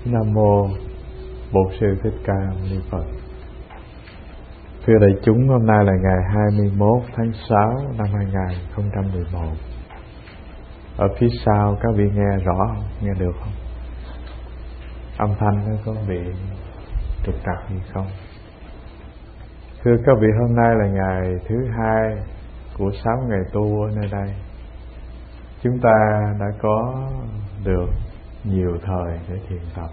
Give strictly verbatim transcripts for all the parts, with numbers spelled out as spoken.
Nam mô Bổn Sư Thích Ca Mâu Ni Phật. Thưa đại chúng, hôm nay là ngày hai mươi mốt tháng sáu năm hai nghìn không trăm mười một. Ở phía sau các vị nghe rõ không? Nghe được không? Âm thanh nó có bị trục trặc gì không? Thưa các vị, hôm nay là ngày thứ hai của sáu ngày tu ở nơi đây. Chúng ta đã có được nhiều thời để thiền tập,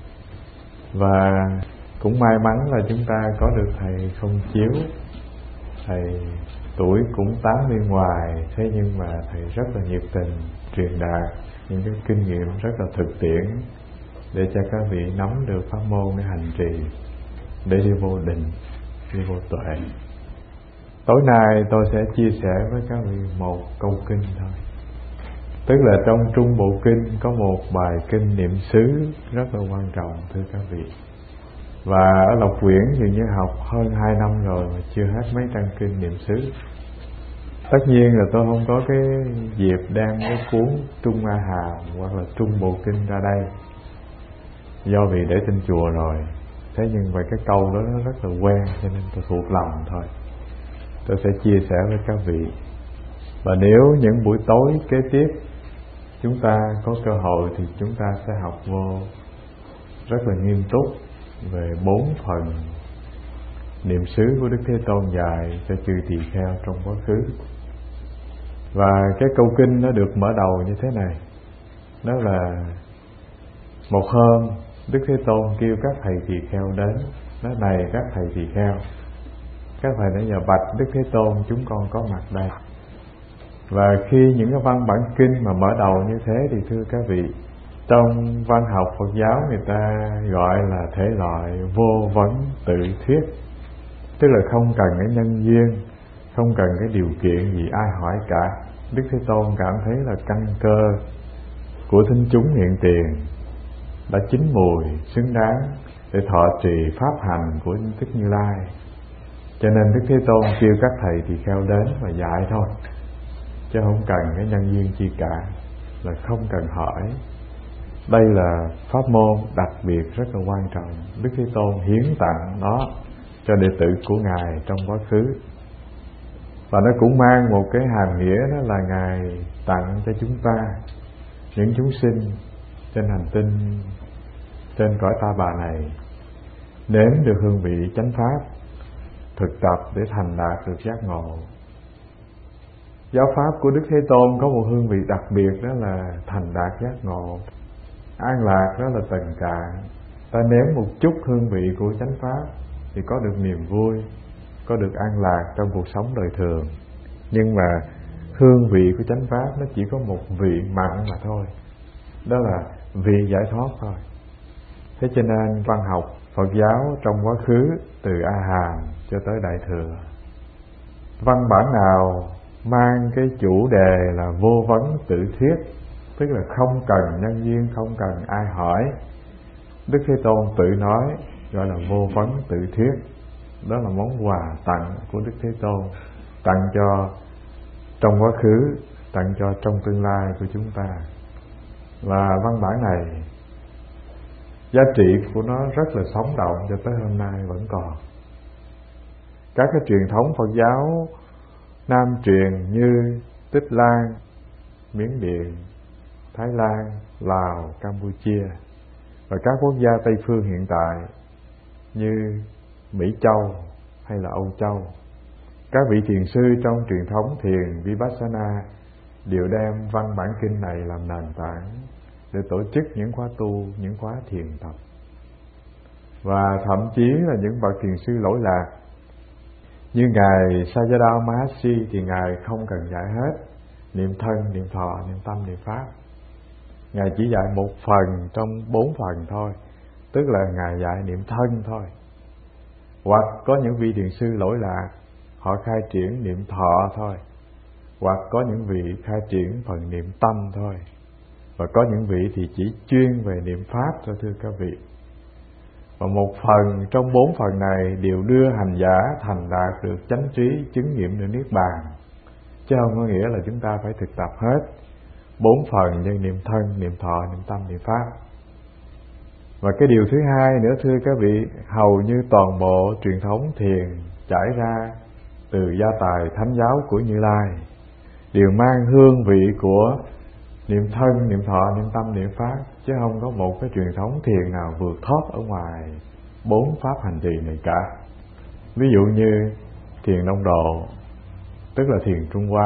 và cũng may mắn là chúng ta có được thầy Không Chiếu. Thầy tuổi cũng tám mươi ngoài, thế nhưng mà thầy rất là nhiệt tình truyền đạt những cái kinh nghiệm rất là thực tiễn để cho các vị nắm được pháp môn để hành trì, để đi vô định, đi vô tuệ. Tối nay tôi sẽ chia sẻ với các vị một câu kinh thôi. Tức là trong Trung Bộ Kinh có một bài kinh niệm xứ rất là quan trọng, thưa các vị. Và ở Lộc Quyển dường như học hơn hai năm rồi mà chưa hết mấy trang kinh niệm xứ. Tất nhiên là tôi không có cái dịp đem cái cuốn Trung A Hàm hoặc là Trung Bộ Kinh ra đây, do vì để trên chùa rồi. Thế nhưng mà cái câu đó nó rất là quen, cho nên tôi thuộc lòng thôi. Tôi sẽ chia sẻ với các vị. Và nếu những buổi tối kế tiếp chúng ta có cơ hội thì chúng ta sẽ học vô rất là nghiêm túc về bốn phần niệm xứ của Đức Thế Tôn dạy cho chư tỳ kheo trong quá khứ. Và cái câu kinh nó được mở đầu như thế này. Đó là một hôm Đức Thế Tôn kêu các thầy tỳ kheo đến. Nói này các thầy tỳ kheo, các thầy nãy giờ bạch Đức Thế Tôn chúng con có mặt đây. Và khi những cái văn bản kinh mà mở đầu như thế thì thưa các vị, trong văn học Phật giáo người ta gọi là thể loại vô vấn tự thuyết. Tức là không cần cái nhân duyên, không cần cái điều kiện gì ai hỏi cả. Đức Thế Tôn cảm thấy là căn cơ của thính chúng hiện tiền đã chín mùi, xứng đáng để thọ trì pháp hành của Đức Như Lai. Cho nên Đức Thế Tôn kêu các thầy tỳ kheo đến và dạy thôi, chứ không cần cái nhân duyên chi cả, là không cần hỏi. Đây là pháp môn đặc biệt rất là quan trọng. Đức Thế Tôn hiến tặng nó cho đệ tử của Ngài trong quá khứ. Và nó cũng mang một cái hàm nghĩa, đó là Ngài tặng cho chúng ta, những chúng sinh trên hành tinh, trên cõi Ta Bà này, nếm được hương vị chánh pháp, thực tập để thành đạt được giác ngộ. Giáo pháp của Đức Thế Tôn có một hương vị đặc biệt, đó là thành đạt giác ngộ. An lạc đó là tầng cạn. Ta nếm một chút hương vị của chánh pháp thì có được niềm vui, có được an lạc trong cuộc sống đời thường. Nhưng mà hương vị của chánh pháp nó chỉ có một vị mặn mà thôi, đó là vị giải thoát thôi. Thế cho nên văn học Phật giáo trong quá khứ, từ A Hàm cho tới Đại Thừa, văn bản nào mang cái chủ đề là vô vấn tự thuyết, tức là không cần nhân duyên, không cần ai hỏi, Đức Thế Tôn tự nói, gọi là vô vấn tự thuyết. Đó là món quà tặng của Đức Thế Tôn, tặng cho trong quá khứ, tặng cho trong tương lai của chúng ta. Và văn bản này giá trị của nó rất là sống động, cho tới hôm nay vẫn còn. Các cái truyền thống Phật giáo Nam truyền như Tích Lan, Miến Điện, Thái Lan, Lào, Campuchia và các quốc gia Tây phương hiện tại như Mỹ Châu hay là Âu Châu, các vị thiền sư trong truyền thống thiền Vipassana đều đem văn bản kinh này làm nền tảng để tổ chức những khóa tu, những khóa thiền tập. Và thậm chí là những bậc thiền sư lỗi lạc như Ngài Sayadaw Mahasi thì Ngài không cần dạy hết niệm thân, niệm thọ, niệm tâm, niệm pháp. Ngài chỉ dạy một phần trong bốn phần thôi, tức là Ngài dạy niệm thân thôi. Hoặc có những vị thiền sư lỗi lạc, họ khai triển niệm thọ thôi. Hoặc có những vị khai triển phần niệm tâm thôi. Và có những vị thì chỉ chuyên về niệm pháp thôi, thưa các vị. Và một phần trong bốn phần này đều đưa hành giả thành đạt được chánh trí, chứng nghiệm được niết bàn, chứ không có nghĩa là chúng ta phải thực tập hết bốn phần như niệm thân, niệm thọ, niệm tâm, niệm pháp. Và cái điều thứ hai nữa thưa các vị, hầu như toàn bộ truyền thống thiền trải ra từ gia tài thánh giáo của Như Lai đều mang hương vị của niệm thân, niệm thọ, niệm tâm, niệm pháp, chứ không có một cái truyền thống thiền nào vượt thoát ở ngoài bốn pháp hành trì này cả. Ví dụ như thiền Đông Độ, tức là thiền Trung Hoa,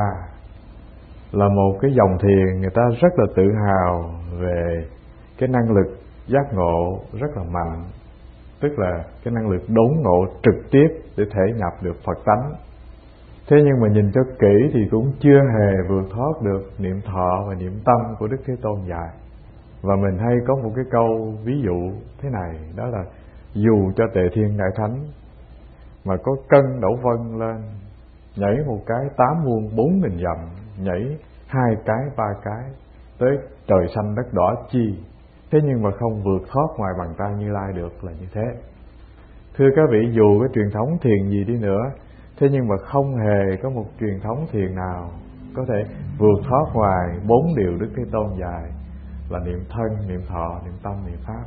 là một cái dòng thiền người ta rất là tự hào về cái năng lực giác ngộ rất là mạnh, tức là cái năng lực đốn ngộ trực tiếp để thể nhập được Phật tánh. Thế nhưng mà nhìn cho kỹ thì cũng chưa hề vượt thoát được niệm thọ và niệm tâm của Đức Thế Tôn dạy. Và mình hay có một cái câu ví dụ thế này, đó là dù cho Tề Thiên Đại Thánh mà có cân đổ vân lên, nhảy một cái tám muôn bốn nghìn dặm, nhảy hai cái ba cái tới trời xanh đất đỏ chi, thế nhưng mà không vượt thoát ngoài bàn tay Như Lai được là như thế. Thưa các vị, dù cái truyền thống thiền gì đi nữa, thế nhưng mà không hề có một truyền thống thiền nào có thể vượt thoát ngoài bốn điều Đức Thế Tôn dạy là niệm thân, niệm thọ, niệm tâm, niệm pháp.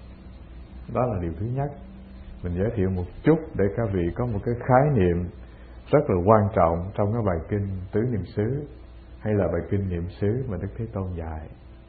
Đó là điều thứ nhất. Mình giới thiệu một chút để các vị có một cái khái niệm rất là quan trọng trong cái bài kinh Tứ Niệm xứ hay là bài kinh Niệm xứ mà Đức Thế Tôn dạy.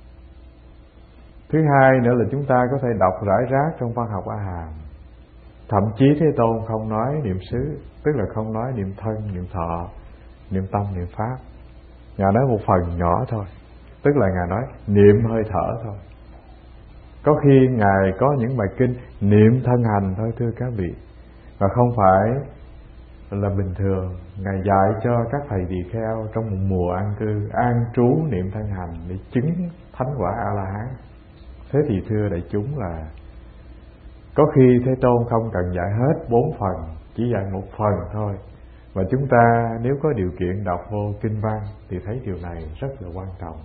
Thứ hai nữa là chúng ta có thể đọc rải rác trong văn học A Hàm. Thậm chí Thế Tôn không nói niệm xứ, tức là không nói niệm thân, niệm thọ, niệm tâm, niệm pháp. Ngài nói một phần nhỏ thôi, tức là Ngài nói niệm hơi thở thôi. Có khi Ngài có những bài kinh niệm thân hành thôi thưa các vị. Và không phải là bình thường Ngài dạy cho các thầy tỳ kheo trong một mùa an cư an trú niệm thân hành để chứng thánh quả A-la-hán. Thế thì thưa đại chúng là có khi Thế Tôn không cần dạy hết bốn phần, chỉ dạy một phần thôi. Và chúng ta nếu có điều kiện đọc vô kinh văn thì thấy điều này rất là quan trọng.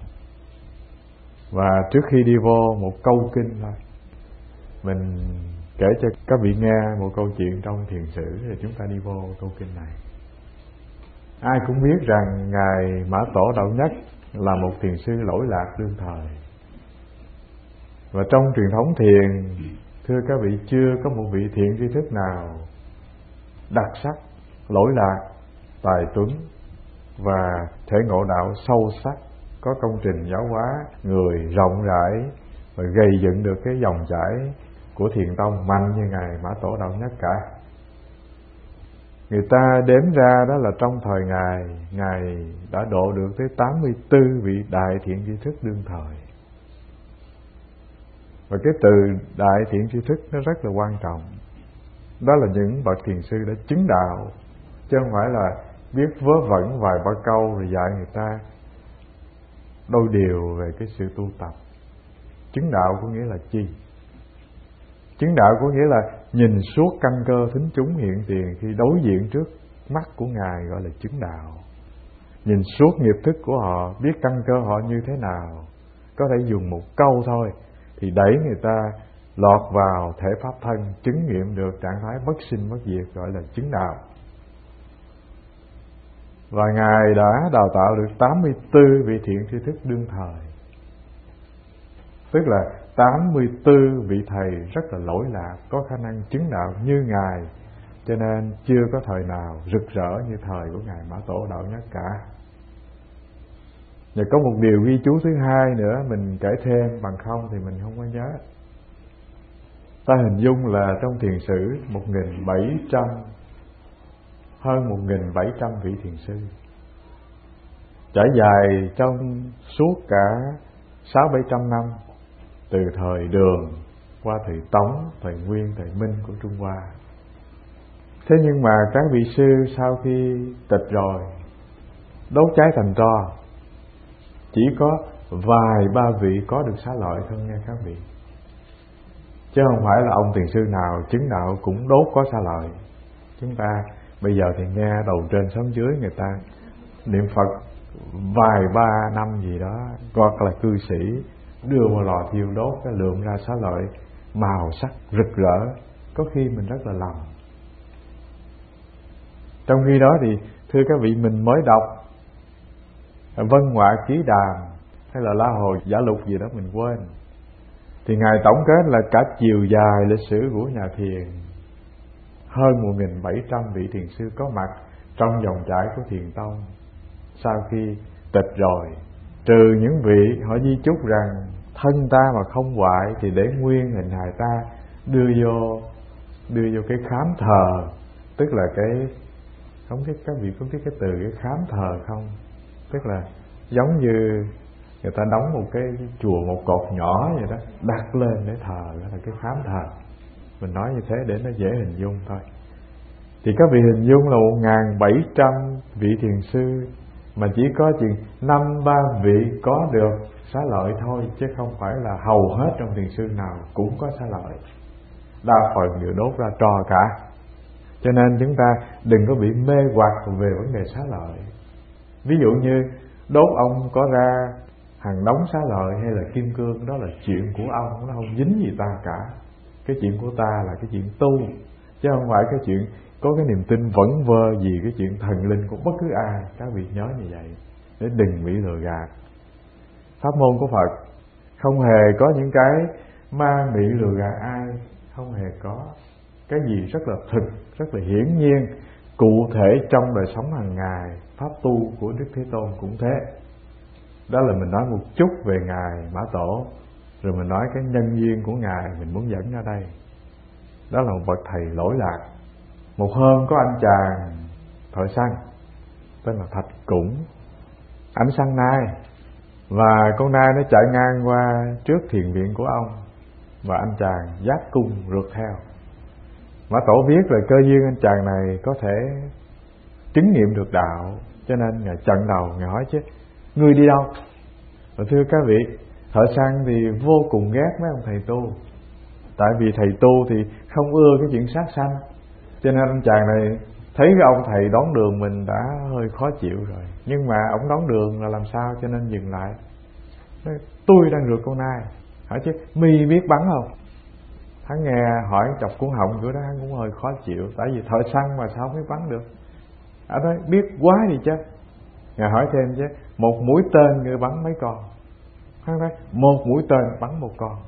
Và trước khi đi vô một câu kinh thôi, mình kể cho các vị nghe một câu chuyện trong thiền sử rồi chúng ta đi vô câu kinh này. Ai cũng biết rằng Ngài Mã Tổ Đạo Nhất là một thiền sư lỗi lạc đương thời. Và trong truyền thống thiền, thưa các vị, chưa có một vị thiện tri thức nào đặc sắc, lỗi lạc, tài tuấn và thể ngộ đạo sâu sắc, có công trình giáo hóa người rộng rãi và gây dựng được cái dòng chảy của thiền tông mạnh như Ngài Mã Tổ Đạo Nhất cả. Người ta đếm ra đó là trong thời Ngài, Ngài đã độ được tới tám mươi tư vị đại thiện tri thức đương thời. Và cái từ đại thiện tri thức nó rất là quan trọng. Đó là những bậc thiền sư đã chứng đạo, chứ không phải là biết vớ vẩn vài ba câu rồi dạy người ta đôi điều về cái sự tu tập. Chứng đạo có nghĩa là chi? Chứng đạo có nghĩa là nhìn suốt căn cơ thính chúng hiện tiền khi đối diện trước mắt của Ngài, gọi là chứng đạo. Nhìn suốt nghiệp thức của họ, biết căn cơ họ như thế nào. Có thể dùng một câu thôi thì đẩy người ta lọt vào thể pháp thân, chứng nghiệm được trạng thái bất sinh bất diệt, gọi là chứng đạo. Và Ngài đã đào tạo được tám mươi tư vị thiện tri thức đương thời, tức là tám mươi tư vị thầy rất là lỗi lạc, có khả năng chứng đạo như Ngài, cho nên chưa có thời nào rực rỡ như thời của Ngài Mã Tổ Đạo Nhất cả. Và có một điều ghi chú thứ hai nữa mình kể thêm, bằng không thì mình không có nhớ. Ta hình dung là trong thiền sử một nghìn bảy trăm, hơn một nghìn bảy trăm vị thiền sư, trải dài trong suốt cả sáu bảy trăm năm, từ thời Đường qua thời Tống, thời Nguyên, thời Minh của Trung Hoa. Thế nhưng mà các vị sư sau khi tịch rồi, đốt cháy thành tro, chỉ có vài ba vị có được xá lợi thôi nha các vị. Chứ không phải là ông thiền sư nào chứng đạo cũng đốt có xá lợi. Chúng ta bây giờ thì nghe đầu trên xóm dưới người ta niệm Phật vài ba năm gì đó, hoặc là cư sĩ đưa vào lò thiêu đốt cái lượm ra xá lợi màu sắc rực rỡ, có khi mình rất là lầm. Trong khi đó thì thưa các vị, mình mới đọc Vân Họa Ký Đàm hay là La Hồ Giả Lục gì đó mình quên, Thì Ngài tổng kết là cả chiều dài lịch sử của nhà thiền, hơn một nghìn bảy trăm vị thiền sư có mặt trong dòng chảy của Thiền Tông. Sau khi tịch rồi, trừ những vị họ di chúc rằng thân ta mà không hoại thì để nguyên hình hài ta đưa vô đưa vô cái khám thờ, tức là cái không biết các vị có biết cái từ cái khám thờ không? Tức là giống như người ta đóng một cái chùa, một cột nhỏ vậy đó, đặt lên để thờ, đó là cái khám thờ. Mình nói như thế để nó dễ hình dung thôi. Thì các vị hình dung là một nghìn bảy trăm vị thiền sư mà chỉ có chừng năm ba vị có được xá lợi thôi, chứ không phải là hầu hết trong thiền sư nào cũng có xá lợi. Đa phần đều đốt ra trò cả. Cho nên chúng ta đừng có bị mê hoặc về vấn đề xá lợi. Ví dụ như đốt ông có ra hàng đống xá lợi hay là kim cương, đó là chuyện của ông, nó không dính gì ta cả. Cái chuyện của ta là cái chuyện tu, chứ không phải cái chuyện có cái niềm tin vẩn vơ gì cái chuyện thần linh của bất cứ ai. Các vị nhớ như vậy để đừng bị lừa gạt. Pháp môn của Phật không hề có những cái ma mị lừa gạt ai, không hề có. Cái gì rất là thực, rất là hiển nhiên, cụ thể trong đời sống hàng ngày. Pháp tu của Đức Thế Tôn cũng thế. Đó là mình nói một chút về Ngài Mã Tổ, rồi mình nói cái nhân duyên của Ngài mình muốn dẫn ra đây. Đó là một bậc thầy lỗi lạc. Một hôm có anh chàng thợ săn tên là Thạch Cũng, ảnh săn nai, và con nai nó chạy ngang qua trước thiền viện của ông, và anh chàng giác cung rượt theo. Mã Tổ biết là cơ duyên anh chàng này có thể chứng nghiệm được đạo, cho nên Ngài chặn đầu, Ngài hỏi chứ ngươi đi đâu? Và thưa các vị, thợ săn thì vô cùng ghét mấy ông thầy tu, tại vì thầy tu thì không ưa cái chuyện sát sanh. Cho nên anh chàng này thấy cái ông thầy đón đường mình đã hơi khó chịu rồi, nhưng mà ông đón đường là làm sao, cho nên dừng lại. Nói, tôi đang rượt con nai. Hỏi chứ mi biết bắn không? Hắn nghe hỏi chọc cuốn họng của đó, hắn cũng hơi khó chịu, tại vì thợ săn mà sao không biết bắn được. Anh nói biết quá đi chứ. Ngài hỏi thêm chứ một mũi tên ngươi bắn mấy con? Hắn nói một mũi tên bắn một con.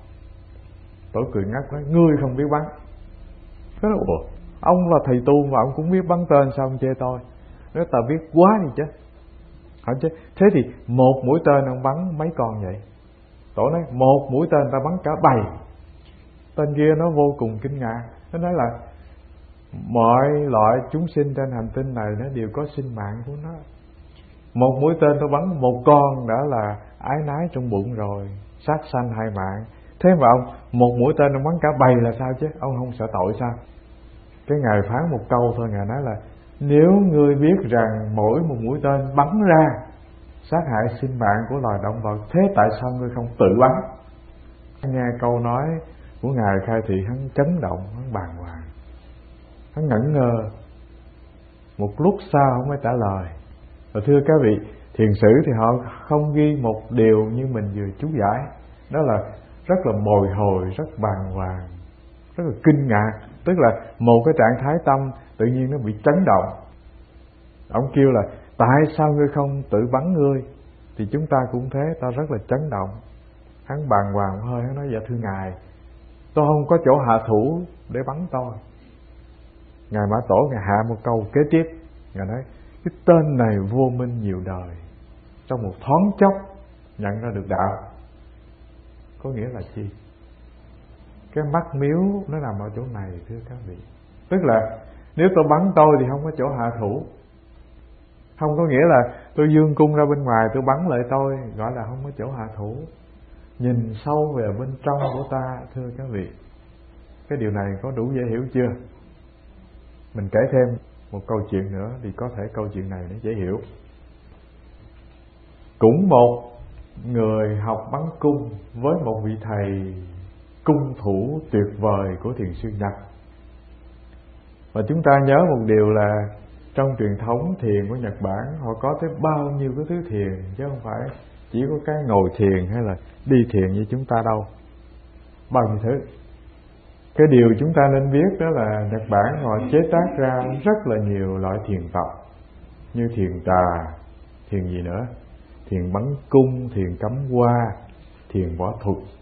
Tổ cười ngắt nói ngươi không biết bắn. Nói ủa, ông là thầy tu mà ông cũng biết bắn tên, sao ông chê tôi? Nói ta biết quá đi chứ. Hỏi chứ thế thì một mũi tên ông bắn mấy con vậy? Tổ nói một mũi tên ta bắn cả bầy. Tên kia nó vô cùng kinh ngạc, nó nói là mọi loại chúng sinh trên hành tinh này nó đều có sinh mạng của nó. Một mũi tên tôi bắn một con đã là ái nái trong bụng rồi, sát sanh hai mạng. Thế mà ông một mũi tên ông bắn cả bầy là sao chứ? Ông không sợ tội sao? Cái Ngài phán một câu thôi, Ngài nói là nếu ngươi biết rằng mỗi một mũi tên bắn ra sát hại sinh mạng của loài động vật, thế tại sao ngươi không tự bắn? Nghe câu nói của Ngài khai thị, hắn chấn động, hắn bàng hoàng, hắn ngẩn ngơ một lúc sau không mới trả lời. Và thưa các vị, thiền sử thì họ không ghi một điều như mình vừa chú giải, đó là rất là bồi hồi, rất bàng hoàng, rất là kinh ngạc. Tức là một cái trạng thái tâm tự nhiên nó bị chấn động. Ông kêu là tại sao ngươi không tự bắn ngươi? Thì chúng ta cũng thế, ta rất là chấn động. Hắn bàng hoàng hơi, hắn nói dạ thưa Ngài, tôi không có chỗ hạ thủ để bắn tôi. Ngài Mã Tổ Ngài hạ một câu kế tiếp, Ngài nói cái tên này vô minh nhiều đời, trong một thoáng chốc nhận ra được đạo. Có nghĩa là chi? Cái mắc miếu nó nằm ở chỗ này thưa các vị. Tức là nếu tôi bắn tôi thì không có chỗ hạ thủ. Không có nghĩa là tôi dương cung ra bên ngoài tôi bắn lại tôi, gọi là không có chỗ hạ thủ. Nhìn sâu về bên trong của ta thưa các vị. Cái điều này có đủ dễ hiểu chưa? Mình kể thêm một câu chuyện nữa thì có thể câu chuyện này nó dễ hiểu. Cũng một người học bắn cung với một vị thầy cung thủ tuyệt vời của thiền sư Nhật. Và chúng ta nhớ một điều là trong truyền thống thiền của Nhật Bản, họ có tới bao nhiêu cái thứ thiền, chứ không phải chỉ có cái ngồi thiền hay là đi thiền như chúng ta đâu. Bao nhiêu thứ. Cái điều chúng ta nên biết đó là Nhật Bản họ chế tác ra rất là nhiều loại thiền tập, như thiền trà, thiền gì nữa, thiền bắn cung, thiền cắm hoa, thiền võ thuật,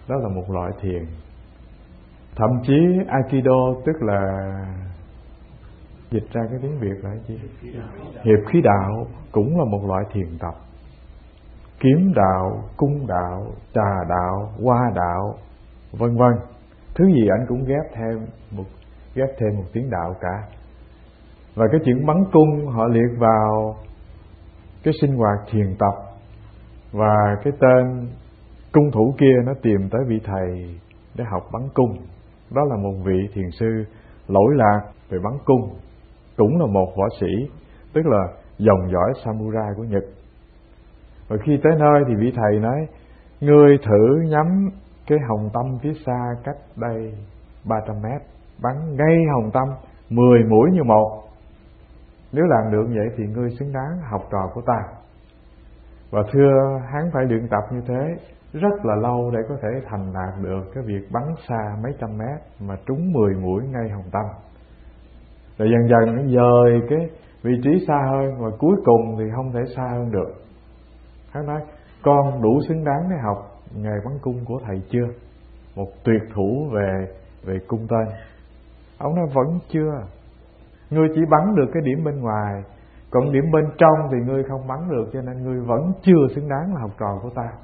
đó là một loại thiền. Thậm chí Aikido, tức là dịch ra cái tiếng Việt là gì? Hiệp khí đạo cũng là một loại thiền tập. Kiếm đạo, cung đạo, trà đạo, hoa đạo, vân vân. Thứ gì anh cũng ghép thêm một ghép thêm một tiếng đạo cả. Và cái chuyện bắn cung họ liệt vào cái sinh hoạt thiền tập. Và cái tên cung thủ kia nó tìm tới vị thầy để học bắn cung. Đó là một vị thiền sư lỗi lạc về bắn cung, cũng là một võ sĩ, tức là dòng dõi samurai của Nhật. Và khi tới nơi thì vị thầy nói: ngươi thử nhắm cái hồng tâm phía xa cách đây ba trăm mét, bắn ngay hồng tâm mười mũi như một. Nếu làm được vậy thì ngươi xứng đáng học trò của ta. Và thưa, hắn phải luyện tập như thế rất là lâu để có thể thành đạt được cái việc bắn xa mấy trăm mét mà trúng mười mũi ngay hồng tâm. Rồi dần dần nó dời cái vị trí xa hơn, và cuối cùng thì không thể xa hơn được. Hắn nói: con đủ xứng đáng để học nghề bắn cung của thầy chưa? Một tuyệt thủ về về cung tên. Ông nói: vẫn chưa. Ngươi chỉ bắn được cái điểm bên ngoài, còn điểm bên trong thì ngươi không bắn được, cho nên ngươi vẫn chưa xứng đáng là học trò của ta.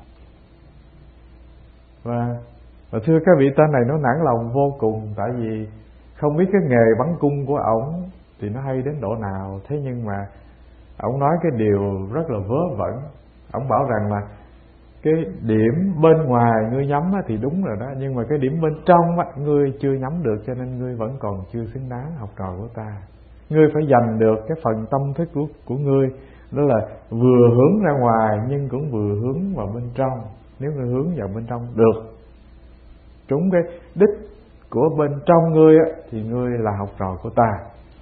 Và, và thưa các vị, tên này nó nản lòng vô cùng, tại vì không biết cái nghề bắn cung của ổng thì nó hay đến độ nào. Thế nhưng mà ổng nói cái điều rất là vớ vẩn. Ổng bảo rằng là cái điểm bên ngoài ngươi nhắm thì đúng rồi đó, nhưng mà cái điểm bên trong ngươi chưa nhắm được, cho nên ngươi vẫn còn chưa xứng đáng học trò của ta. Ngươi phải giành được cái phần tâm thức của, của ngươi, đó là vừa hướng ra ngoài nhưng cũng vừa hướng vào bên trong. Nếu ngươi hướng vào bên trong được, trúng cái đích của bên trong ngươi á, thì ngươi là học trò của ta.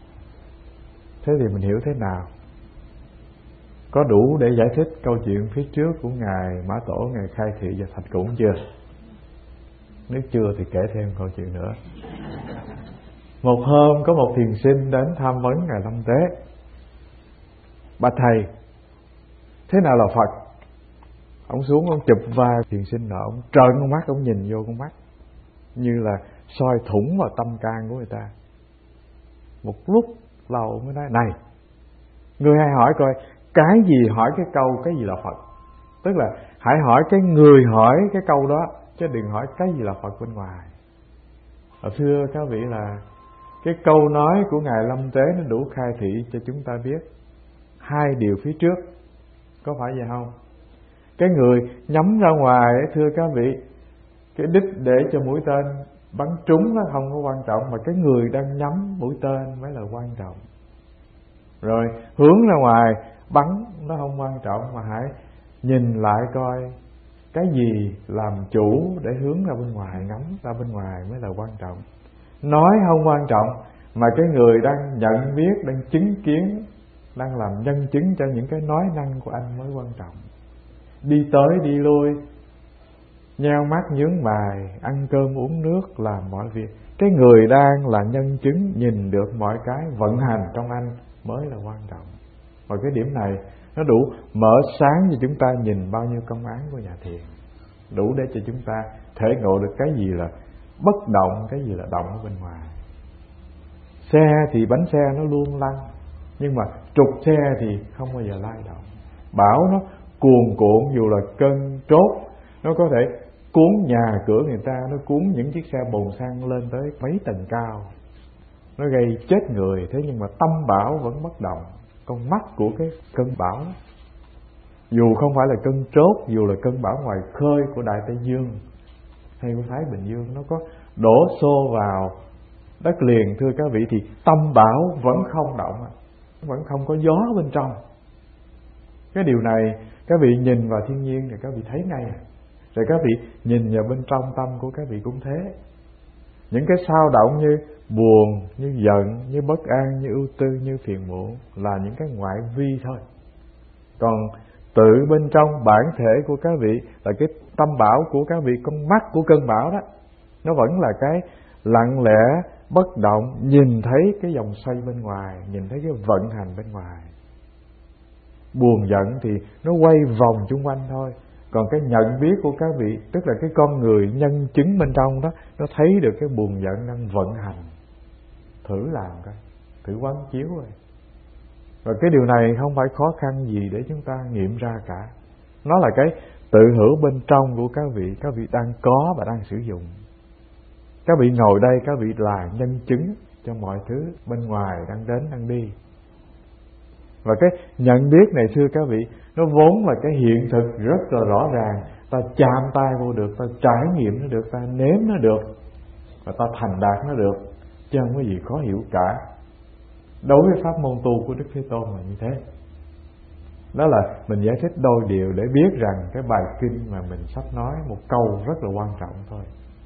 Thế thì mình hiểu thế nào? Có đủ để giải thích câu chuyện phía trước của Ngài Mã Tổ, Ngài khai thị và Thạch Củng chưa? Nếu chưa thì kể thêm câu chuyện nữa. Một hôm có một thiền sinh đến tham vấn Ngài Lâm Tế: bạch thầy, thế nào là Phật? Ông xuống, ông chụp vai thiền sinh nọ, ông trợn con mắt, ông nhìn vô con mắt như là soi thủng vào tâm can của người ta. Một lúc lâu mới nói: này, người hãy hỏi coi cái gì hỏi cái câu cái gì là Phật. Tức là hãy hỏi cái người hỏi cái câu đó, chứ đừng hỏi cái gì là Phật bên ngoài. Và thưa các vị, là cái câu nói của Ngài Lâm Tế nó đủ khai thị cho chúng ta biết hai điều phía trước. Có phải vậy không? Cái người nhắm ra ngoài, thưa các vị, cái đích để cho mũi tên bắn trúng nó không có quan trọng, mà cái người đang nhắm mũi tên mới là quan trọng. Rồi hướng ra ngoài bắn nó không quan trọng, mà hãy nhìn lại coi cái gì làm chủ để hướng ra bên ngoài, ngắm ra bên ngoài mới là quan trọng. Nói không quan trọng, mà cái người đang nhận biết, đang chứng kiến, đang làm nhân chứng cho những cái nói năng của anh mới quan trọng. Đi tới đi lui, nheo mắt nhướng mày, ăn cơm uống nước, làm mọi việc, cái người đang là nhân chứng, nhìn được mọi cái vận hành trong anh mới là quan trọng. Và cái điểm này nó đủ mở sáng cho chúng ta nhìn bao nhiêu công án của nhà thiền, đủ để cho chúng ta thể ngộ được cái gì là bất động, cái gì là động ở bên ngoài. Xe thì bánh xe nó luôn lăn, nhưng mà trục xe thì không bao giờ lay động. Bão nó cuồn cuộn, dù là cơn trốt, nó có thể cuốn nhà cửa người ta, nó cuốn những chiếc xe bồn xăng lên tới mấy tầng cao, nó gây chết người. Thế nhưng mà tâm bão vẫn bất động. Con mắt của cái cơn bão, dù không phải là cơn trốt, dù là cơn bão ngoài khơi của Đại Tây Dương hay của Thái Bình Dương, nó có đổ xô vào đất liền, thưa các vị, thì tâm bão vẫn không động, vẫn không có gió bên trong. Cái điều này các vị nhìn vào thiên nhiên thì các vị thấy ngay. Rồi các vị nhìn vào bên trong tâm của các vị cũng thế. Những cái sao động như buồn, như giận, như bất an, như ưu tư, như phiền muộn là những cái ngoại vi thôi. Còn tự bên trong bản thể của các vị là cái tâm bão của các vị, con mắt của cơn bão đó, nó vẫn là cái lặng lẽ, bất động, nhìn thấy cái dòng xoay bên ngoài, nhìn thấy cái vận hành bên ngoài. Buồn giận thì nó quay vòng chung quanh thôi, Còn cái nhận biết của các vị, tức là cái con người nhân chứng bên trong đó, nó thấy được cái buồn giận đang vận hành. Thử làm coi, thử quán chiếu rồi. Và cái điều này không phải khó khăn gì để chúng ta nghiệm ra cả. Nó là cái tự hữu bên trong của các vị, các vị đang có và đang sử dụng. Các vị ngồi đây, các vị là nhân chứng cho mọi thứ bên ngoài đang đến, đang đi. Và cái nhận biết này thưa các vị, nó vốn là cái hiện thực rất là rõ ràng. Ta chạm tay vô được, ta trải nghiệm nó được, ta nếm nó được, và ta thành đạt nó được, chứ không có gì khó hiểu cả. Đối với pháp môn tu của Đức Thế Tôn là như thế. Đó là mình giải thích đôi điều để biết rằng cái bài kinh mà mình sắp nói một câu rất là quan trọng thôi.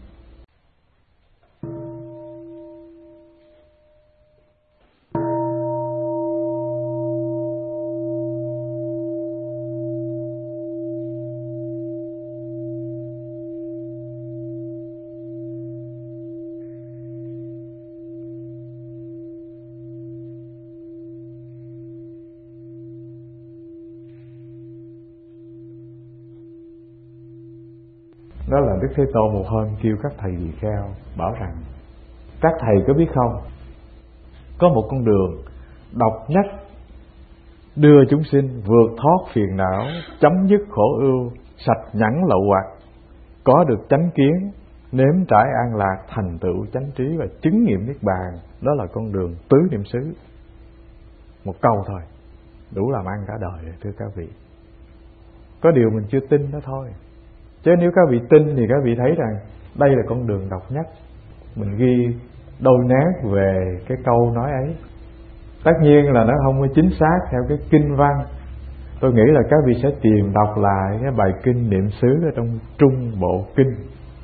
Đó là Đức Thế Tôn một hôm kêu các thầy tỳ kheo bảo rằng: các thầy có biết không, có một con đường độc nhất đưa chúng sinh vượt thoát phiền não, chấm dứt khổ ưu, sạch nhẵn lậu hoặc, có được chánh kiến, nếm trải an lạc, thành tựu chánh trí và chứng nghiệm niết bàn. Đó là con đường tứ niệm xứ. Một câu thôi đủ làm ăn cả đời rồi thưa các vị. Có điều mình chưa tin đó thôi. Chứ nếu các vị tin thì các vị thấy rằng đây là con đường độc nhất. Mình ghi đôi nét về cái câu nói ấy. Tất nhiên là nó không có chính xác theo cái kinh văn. Tôi nghĩ là các vị sẽ tìm đọc lại cái bài kinh niệm xứ ở trong Trung Bộ Kinh.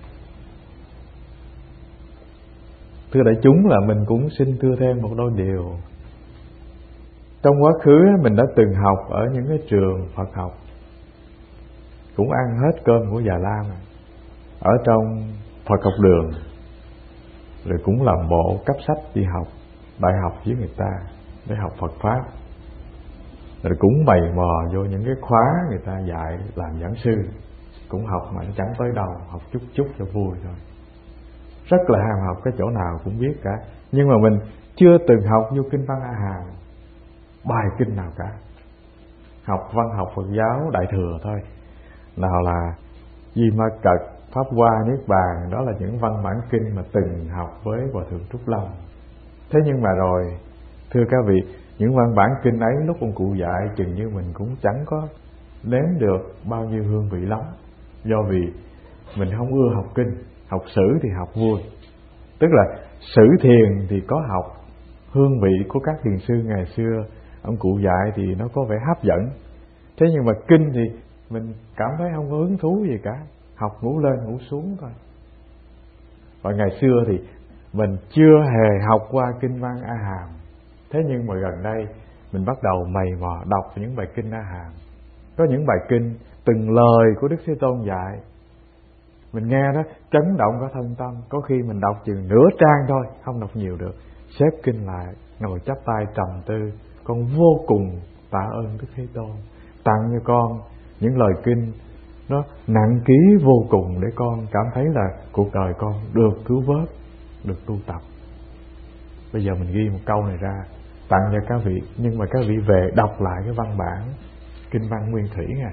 Thưa đại chúng, là mình cũng xin thưa thêm một đôi điều. Trong quá khứ mình đã từng học ở những cái trường Phật học, cũng ăn hết cơm của Già Lam ở trong Phật học đường, rồi cũng làm bộ cấp sách đi học đại học với người ta để học Phật pháp, rồi cũng mày mò vô những cái khóa người ta dạy làm giảng sư, cũng học mà nó chẳng tới đâu, học chút chút cho vui thôi. Rất là ham học, cái chỗ nào cũng biết cả, nhưng mà mình chưa từng học vô kinh văn A Hàm bài kinh nào cả. Học văn học Phật giáo Đại Thừa thôi, nào là Di Ma Cật, Pháp Hoa, Niết Bàn, đó là những văn bản kinh mà từng học với Hòa Thượng Trúc Lâm. Thế nhưng mà rồi, thưa các vị, những văn bản kinh ấy lúc ông cụ dạy chừng như mình cũng chẳng có nếm được bao nhiêu hương vị lắm. Do vì mình không ưa học kinh, học sử thì học vui. Tức là sử thiền thì có học hương vị của các thiền sư ngày xưa, ông cụ dạy thì nó có vẻ hấp dẫn. Thế nhưng mà kinh thì mình cảm thấy không có hứng thú gì cả, học ngủ lên ngủ xuống thôi. Và ngày xưa thì mình chưa hề học qua kinh văn A Hàm. Thế nhưng mà gần đây mình bắt đầu mày mò đọc những bài kinh A Hàm. Có những bài kinh từng lời của Đức Thế Tôn dạy, mình nghe đó chấn động cả thân tâm. Có khi mình đọc chừng nửa trang thôi, không đọc nhiều được, xếp kinh lại, ngồi chắp tay trầm tư. Con vô cùng tạ ơn Đức Thế Tôn tặng cho con những lời kinh nó nặng ký vô cùng, để con cảm thấy là cuộc đời con được cứu vớt, được tu tập. Bây giờ mình ghi một câu này ra tặng cho các vị, nhưng mà các vị về đọc lại cái văn bản kinh văn nguyên thủy nha.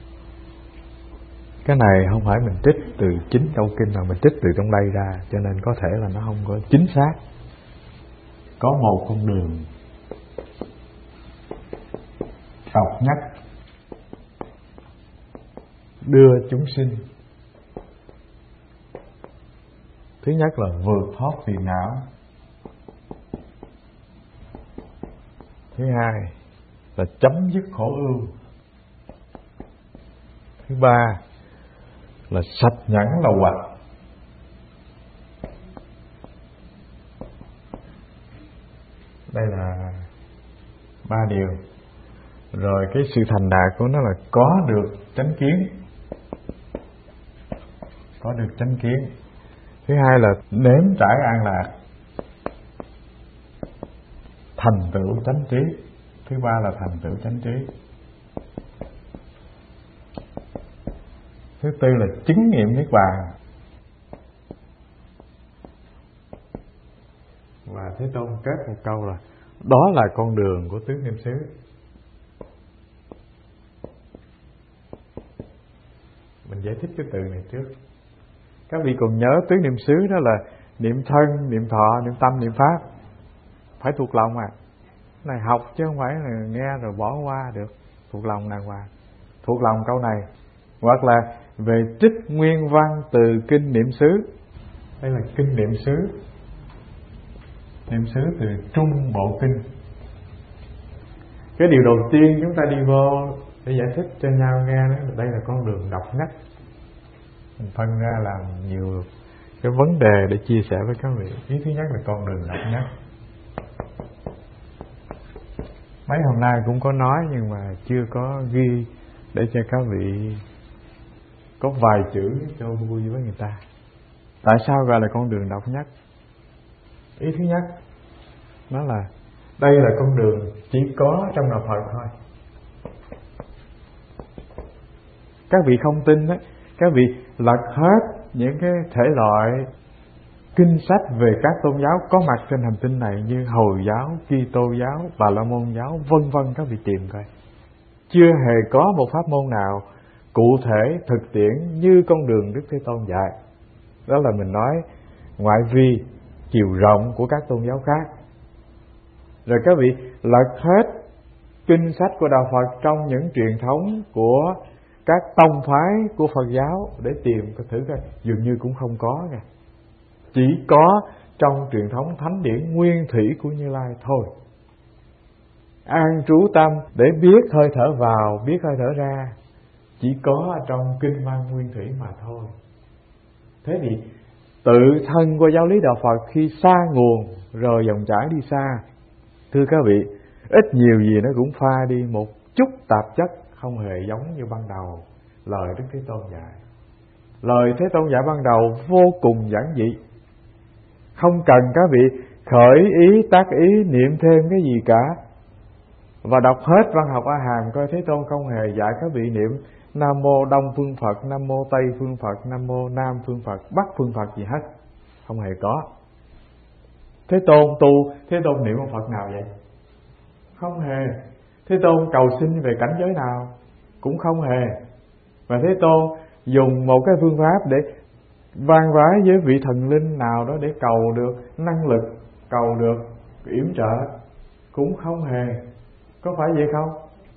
Cái này không phải mình trích từ chính câu kinh mà mình trích từ trong đây ra, cho nên có thể là nó không có chính xác. Có một con đường độc nhất đưa chúng sinh, thứ nhất là vượt thoát phiền não, thứ hai là chấm dứt khổ ưu, thứ ba là sạch nhẵn lậu hoặc. Đây là ba điều. Rồi cái sự thành đạt của nó là có được chánh kiến, có được chánh kiến. Thứ hai là nếm trải an lạc, thành tựu chánh trí. Thứ ba là thành tựu chánh trí. Thứ tư là chứng nghiệm niết bàn. Và Thế Tôn kết một câu là đó là con đường của tứ niệm xứ. Mình giải thích cái từ này trước. Các vị còn nhớ tứ niệm xứ đó là niệm thân, niệm thọ, niệm tâm, niệm pháp. Phải thuộc lòng à. Cái này học chứ không phải là nghe rồi bỏ qua được. Thuộc lòng đàng hoàng. Thuộc lòng câu này. Hoặc là về trích nguyên văn từ kinh niệm xứ. Đây là kinh niệm xứ. Niệm xứ từ Trung Bộ Kinh. Cái điều đầu tiên chúng ta đi vô để giải thích cho nhau nghe đó, đây là con đường độc nhất. Mình phân ra làm nhiều cái vấn đề để chia sẻ với các vị. Ý thứ nhất là con đường độc nhất. Mấy hôm nay cũng có nói nhưng mà chưa có ghi để cho các vị có vài chữ cho vui với người ta. Tại sao gọi là con đường độc nhất? Ý thứ nhất, nó là đây là con đường chỉ có trong đạo Phật thôi. Các vị không tin đó, các vị lật hết những cái thể loại kinh sách về các tôn giáo có mặt trên hành tinh này như Hồi giáo, Kitô giáo, Bà La Môn giáo, vân vân, các vị tìm coi. Chưa hề có một pháp môn nào cụ thể thực tiễn như con đường Đức Thế Tôn dạy. Đó là mình nói ngoại vi chiều rộng của các tôn giáo khác. Rồi các vị lật hết kinh sách của đạo Phật trong những truyền thống của các tông phái của Phật giáo để tìm có thử coi, dường như cũng không có kìa. Chỉ có trong truyền thống thánh điển nguyên thủy của Như Lai thôi. An trú tâm để biết hơi thở vào, biết hơi thở ra, chỉ có trong kinh văn nguyên thủy mà thôi. Thế thì tự thân của giáo lý đạo Phật khi xa nguồn rồi dòng chảy đi xa, thưa các vị, ít nhiều gì nó cũng pha đi một chút tạp chất, không hề giống như ban đầu lời Đức Thế Tôn dạy. Lời Thế Tôn dạy ban đầu vô cùng giản dị, không cần các vị khởi ý tác ý niệm thêm cái gì cả. Và đọc hết văn học A Hàm coi Thế Tôn không hề dạy các vị niệm Nam Mô Đông Phương Phật, Nam Mô Tây Phương Phật, Nam Mô Nam Phương Phật, Bắc Phương Phật gì hết. Không hề có. Thế Tôn tu, Thế Tôn niệm một Phật nào vậy? Không hề. Thế Tôn cầu xin về cảnh giới nào? Cũng không hề. Và Thế Tôn dùng một cái phương pháp để van vái với vị thần linh nào đó để cầu được năng lực, cầu được yểm trợ, cũng không hề. Có phải vậy không?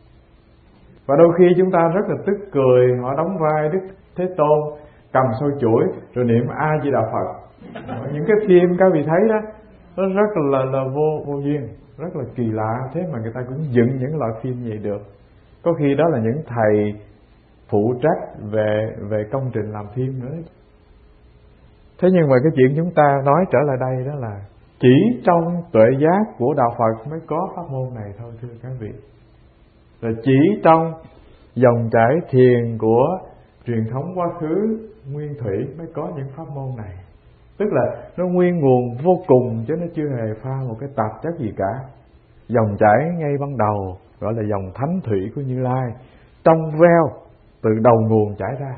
Và đôi khi chúng ta rất là tức cười, họ đóng vai Đức Thế Tôn cầm sôi chuỗi rồi niệm A Di Đà Phật. Những cái phim các vị thấy đó, nó rất là, là vô, vô duyên, rất là kỳ lạ. Thế mà người ta cũng dựng những loại phim vậy được. Có khi đó là những thầy phụ trách về, về công trình làm phim nữa. Thế nhưng mà cái chuyện chúng ta nói trở lại đây đó là chỉ trong tuệ giác của đạo Phật mới có pháp môn này thôi, thưa các vị. Rồi chỉ trong dòng chảy thiền của truyền thống quá khứ nguyên thủy mới có những pháp môn này. Tức là nó nguyên nguồn vô cùng chứ nó chưa hề pha một cái tạp chất gì cả. Dòng chảy ngay ban đầu gọi là dòng thánh thủy của Như Lai, trong veo từ đầu nguồn chảy ra.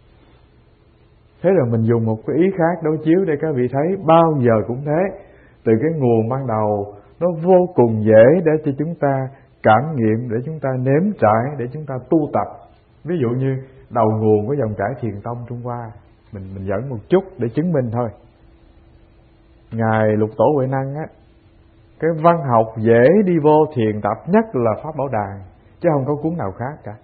Thế rồi mình dùng một cái ý khác đối chiếu để các vị thấy bao giờ cũng thế. Từ cái nguồn ban đầu nó vô cùng dễ để cho chúng ta cảm nghiệm, để chúng ta nếm trải, để chúng ta tu tập. Ví dụ như đầu nguồn của dòng chảy Thiền Tông Trung Hoa, mình mình dẫn một chút để chứng minh thôi. Ngài Lục Tổ Huệ Năng á, cái văn học dễ đi vô thiền tập nhất là Pháp Bảo Đàn, chứ không có cuốn nào khác cả.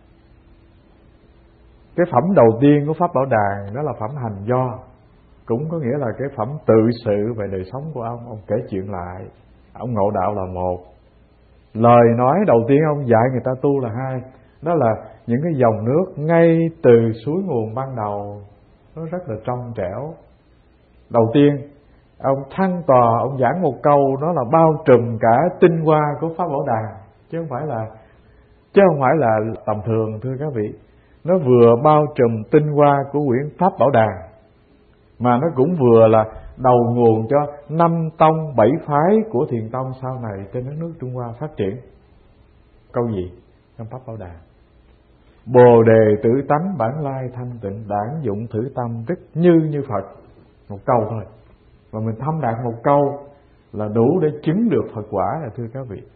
Cái phẩm đầu tiên của Pháp Bảo Đàn đó là phẩm hành do, cũng có nghĩa là cái phẩm tự sự về đời sống của ông. Ông kể chuyện lại, ông ngộ đạo là một. Lời nói đầu tiên ông dạy người ta tu là hai. Đó là những cái dòng nước ngay từ suối nguồn ban đầu, nó rất là trong trẻo. Đầu tiên ông thăng tòa, ông giảng một câu, đó là bao trùm cả tinh hoa của Pháp Bảo Đàn, chứ không phải là chứ không phải là tầm thường, thưa các vị. Nó vừa bao trùm tinh hoa của quyển Pháp Bảo Đàn, mà nó cũng vừa là đầu nguồn cho năm tông bảy phái của Thiền Tông sau này trên đất nước Trung Hoa phát triển. Câu gì trong Pháp Bảo Đàn? Bồ đề tự tánh bản lai thanh tịnh, đản dụng thử tâm tức như như Phật. Một câu thôi, và mình thâm đạt một câu là đủ để chứng được Phật quả rồi thưa các vị.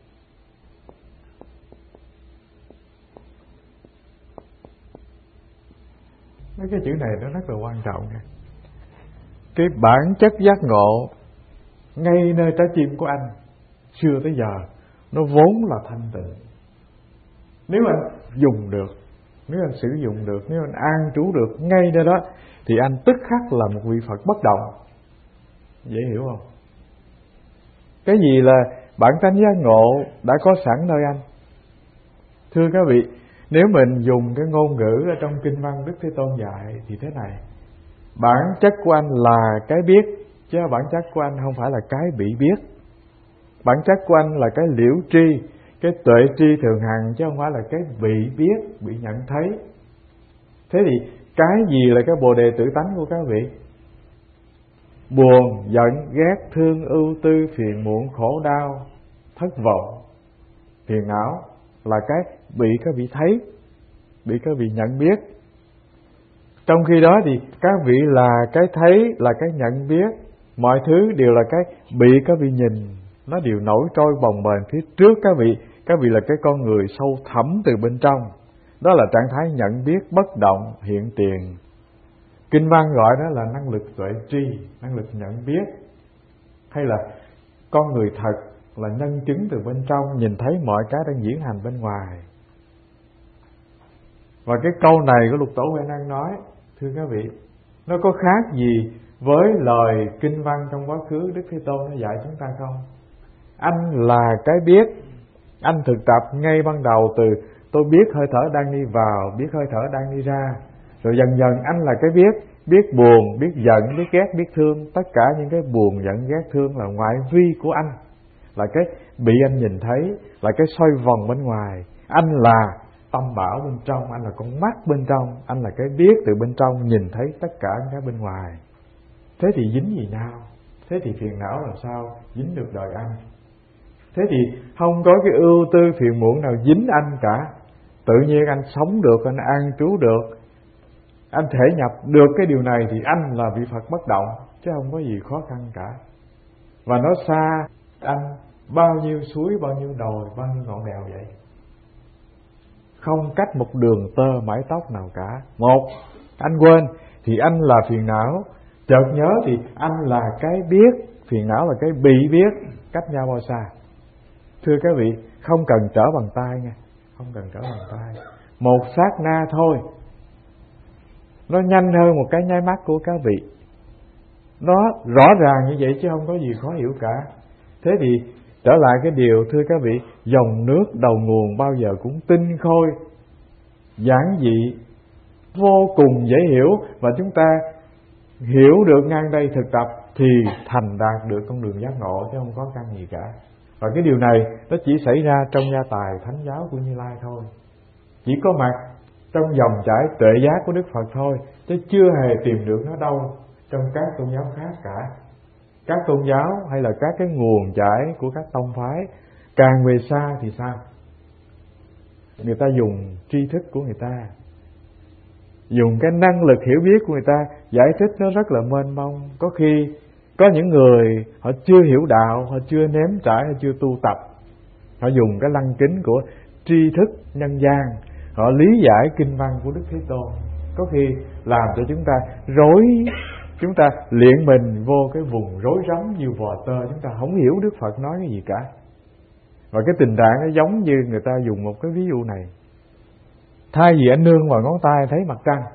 Mấy cái chữ này nó rất là quan trọng nha. Cái bản chất giác ngộ ngay nơi trái tim của anh xưa tới giờ nó vốn là thanh tịnh. Nếu anh dùng được, nếu anh sử dụng được, nếu anh an trú được ngay nơi đó, thì anh tức khắc là một vị Phật bất động. Dễ hiểu không? Cái gì là bản tánh giác ngộ đã có sẵn nơi anh. Thưa các vị, nếu mình dùng cái ngôn ngữ ở trong kinh văn Đức Thế Tôn dạy thì thế này: bản chất của anh là cái biết, chứ bản chất của anh không phải là cái bị biết. Bản chất của anh là cái liễu tri, cái tuệ tri thường hằng, chứ không phải là cái bị biết, bị nhận thấy. Thế thì cái gì là cái bồ đề tự tánh của các vị? Buồn, giận, ghét, thương, ưu tư, phiền muộn, khổ đau, thất vọng, phiền não là cái bị các vị thấy, bị các vị nhận biết. Trong khi đó thì các vị là cái thấy, là cái nhận biết. Mọi thứ đều là cái bị các vị nhìn, nó đều nổi trôi bồng bềnh phía trước các vị. Các vị là cái con người sâu thẳm từ bên trong. Đó là trạng thái nhận biết bất động hiện tiền. Kinh văn gọi đó là năng lực tuệ tri, năng lực nhận biết. Hay là con người thật là nhân chứng từ bên trong, nhìn thấy mọi cái đang diễn hành bên ngoài. Và cái câu này của Lục Tổ Huệ Năng nói, thưa các vị, nó có khác gì với lời kinh văn trong quá khứ Đức Thế Tôn nó dạy chúng ta không? Anh là cái biết, anh thực tập ngay ban đầu từ tôi biết hơi thở đang đi vào, biết hơi thở đang đi ra. Rồi dần dần anh là cái biết, biết buồn, biết giận, biết ghét, biết thương. Tất cả những cái buồn, giận, ghét, thương là ngoại vi của anh, là cái bị anh nhìn thấy, là cái xoay vòng bên ngoài. Anh là tâm bảo bên trong, anh là con mắt bên trong, anh là cái biết từ bên trong nhìn thấy tất cả những cái bên ngoài. Thế thì dính gì nhau? Thế thì phiền não làm sao dính được đời anh? Thế thì không có cái ưu tư phiền muộn nào dính anh cả. Tự nhiên anh sống được, anh an trú được, anh thể nhập được cái điều này thì anh là vị Phật bất động, chứ không có gì khó khăn cả. Và nó xa anh bao nhiêu suối, bao nhiêu đồi, bao nhiêu ngọn đèo vậy. Không cách một đường tơ mái tóc nào cả. Một, anh quên thì anh là phiền não. Chợt nhớ thì anh là cái biết, phiền não là cái bị biết. Cách nhau bao xa? Thưa các vị, không cần trở bằng tay nha, không cần trở bằng tay. Một sát na thôi, nó nhanh hơn một cái nháy mắt của các vị. Nó rõ ràng như vậy chứ không có gì khó hiểu cả. Thế thì trở lại cái điều, thưa các vị, dòng nước đầu nguồn bao giờ cũng tinh khôi, giản dị, vô cùng dễ hiểu. Và chúng ta hiểu được ngang đây thực tập thì thành đạt được con đường giác ngộ, chứ không khó khăn gì cả. Và cái điều này nó chỉ xảy ra trong gia tài thánh giáo của Như Lai thôi, chỉ có mặt trong dòng chảy tuệ giác của Đức Phật thôi, chứ chưa hề tìm được nó đâu trong các tôn giáo khác cả. Các tôn giáo hay là các cái nguồn chảy của các tông phái càng về xa thì sao? Người ta dùng tri thức của người ta, dùng cái năng lực hiểu biết của người ta giải thích nó rất là mênh mông. Có khi có những người họ chưa hiểu đạo, họ chưa nếm trải, họ chưa tu tập, họ dùng cái lăng kính của tri thức nhân gian, họ lý giải kinh văn của Đức Thế Tôn, có khi làm cho chúng ta rối, chúng ta luyện mình vô cái vùng rối rắm như vò tơ, chúng ta không hiểu Đức Phật nói cái gì cả. Và cái tình trạng nó giống như người ta dùng một cái ví dụ này: thay vì anh nương vào ngón tay thấy mặt trăng,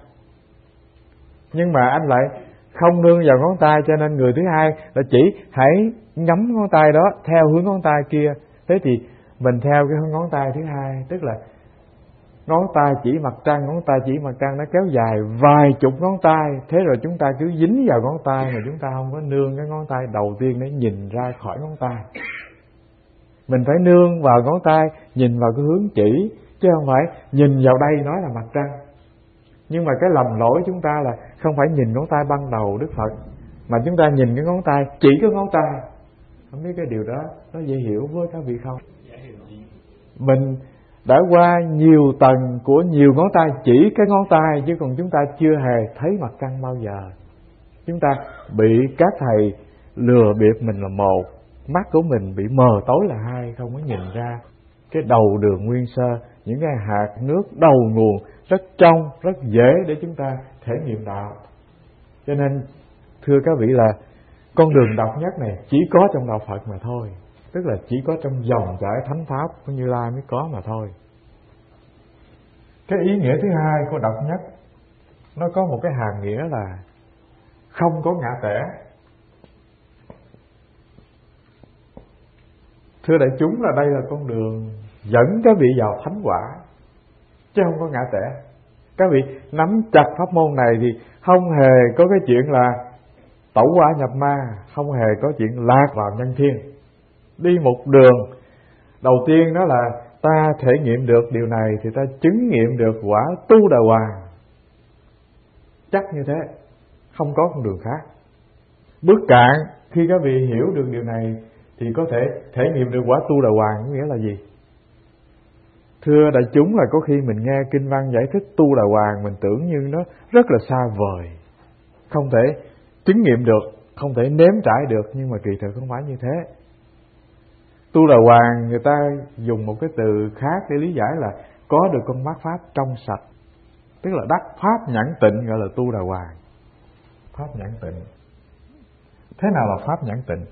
nhưng mà anh lại không nương vào ngón tay, cho nên người thứ hai là chỉ hãy nhắm ngón tay đó theo hướng ngón tay kia. Thế thì mình theo cái hướng ngón tay thứ hai, tức là ngón tay chỉ mặt trăng, ngón tay chỉ mặt trăng nó kéo dài vài chục ngón tay. Thế rồi chúng ta cứ dính vào ngón tay mà chúng ta không có nương cái ngón tay đầu tiên để nhìn ra khỏi ngón tay. Mình phải nương vào ngón tay, nhìn vào cái hướng chỉ, chứ không phải nhìn vào đây nói là mặt trăng. Nhưng mà cái lầm lỗi chúng ta là không phải nhìn ngón tay ban đầu Đức Phật, mà chúng ta nhìn cái ngón tay, chỉ cái ngón tay. Không biết cái điều đó nó dễ hiểu với các vị không? Mình đã qua nhiều tầng của nhiều ngón tay, chỉ cái ngón tay, chứ còn chúng ta chưa hề thấy mặt trăng bao giờ. Chúng ta bị các thầy lừa bịp mình là một, mắt của mình bị mờ tối là hai, không có nhìn ra cái đầu đường nguyên sơ, những cái hạt nước đầu nguồn rất trong, rất dễ để chúng ta thể nghiệm đạo. Cho nên thưa các vị là con đường độc nhất này chỉ có trong đạo Phật mà thôi, tức là chỉ có trong dòng chảy thánh pháp của Như Lai mới có mà thôi. Cái ý nghĩa thứ hai của độc nhất, nó có một cái hàm nghĩa là không có ngã tẻ. Thưa đại chúng, là đây là con đường dẫn các vị vào thánh quả, chứ không có ngã tẻ. Các vị nắm chặt pháp môn này thì không hề có cái chuyện là tẩu hỏa nhập ma, không hề có chuyện lạc vào nhân thiên. Đi một đường, đầu tiên đó là ta thể nghiệm được điều này thì ta chứng nghiệm được quả tu đà hoàng. Chắc như thế, không có con đường khác. Bước cạn, khi các vị hiểu được điều này thì có thể thể nghiệm được quả tu đà hoàng. Có nghĩa là gì? Thưa đại chúng, là có khi mình nghe kinh văn giải thích tu đà hoàng, mình tưởng như nó rất là xa vời, không thể chứng nghiệm được, không thể nếm trải được, nhưng mà kỳ thực không phải như thế. Tu đà hoàng người ta dùng một cái từ khác để lý giải là có được con mắt pháp trong sạch, tức là đắc pháp nhãn tịnh, gọi là tu đà hoàng. Pháp nhãn tịnh. Thế nào là pháp nhãn tịnh?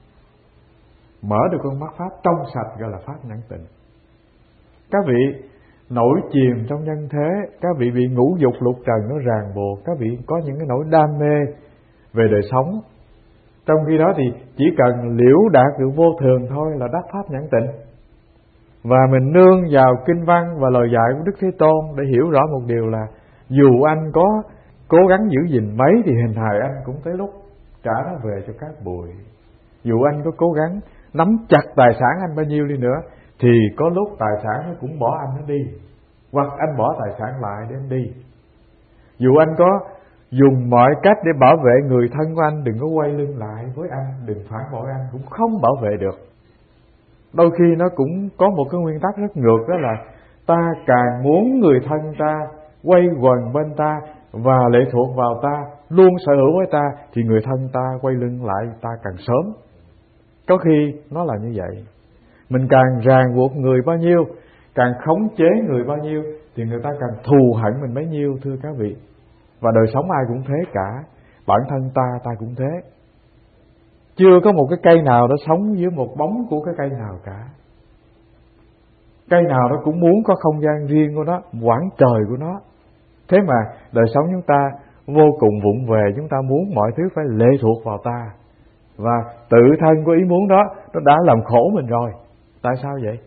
Mở được con mắt pháp trong sạch gọi là pháp nhãn tịnh. Các vị nổi chìm trong nhân thế, các vị bị ngũ dục lục trần nó ràng buộc, các vị có những cái nỗi đam mê về đời sống. Trong khi đó thì chỉ cần liễu đạt được vô thường thôi là đắc pháp nhãn tịnh. Và mình nương vào kinh văn và lời dạy của Đức Thế Tôn để hiểu rõ một điều là dù anh có cố gắng giữ gìn mấy thì hình hài anh cũng tới lúc trả nó về cho các bụi. Dù anh có cố gắng nắm chặt tài sản anh bao nhiêu đi nữa thì có lúc tài sản nó cũng bỏ anh nó đi, hoặc anh bỏ tài sản lại để anh đi. Dù anh có dùng mọi cách để bảo vệ người thân của anh đừng có quay lưng lại với anh, đừng phản bội anh, cũng không bảo vệ được. Đôi khi nó cũng có một cái nguyên tắc rất ngược, đó là ta càng muốn người thân ta quay quần bên ta và lệ thuộc vào ta, luôn sở hữu với ta, thì người thân ta quay lưng lại ta càng sớm. Có khi nó là như vậy. Mình càng ràng buộc người bao nhiêu, càng khống chế người bao nhiêu thì người ta càng thù hận mình bấy nhiêu, thưa các vị. Và đời sống ai cũng thế cả, bản thân ta ta cũng thế. Chưa có một cái cây nào đó sống dưới một bóng của cái cây nào cả. Cây nào nó cũng muốn có không gian riêng của nó, quãng trời của nó. Thế mà đời sống chúng ta vô cùng vụng về, chúng ta muốn mọi thứ phải lệ thuộc vào ta. Và tự thân của ý muốn đó, nó đã làm khổ mình rồi. Tại sao vậy?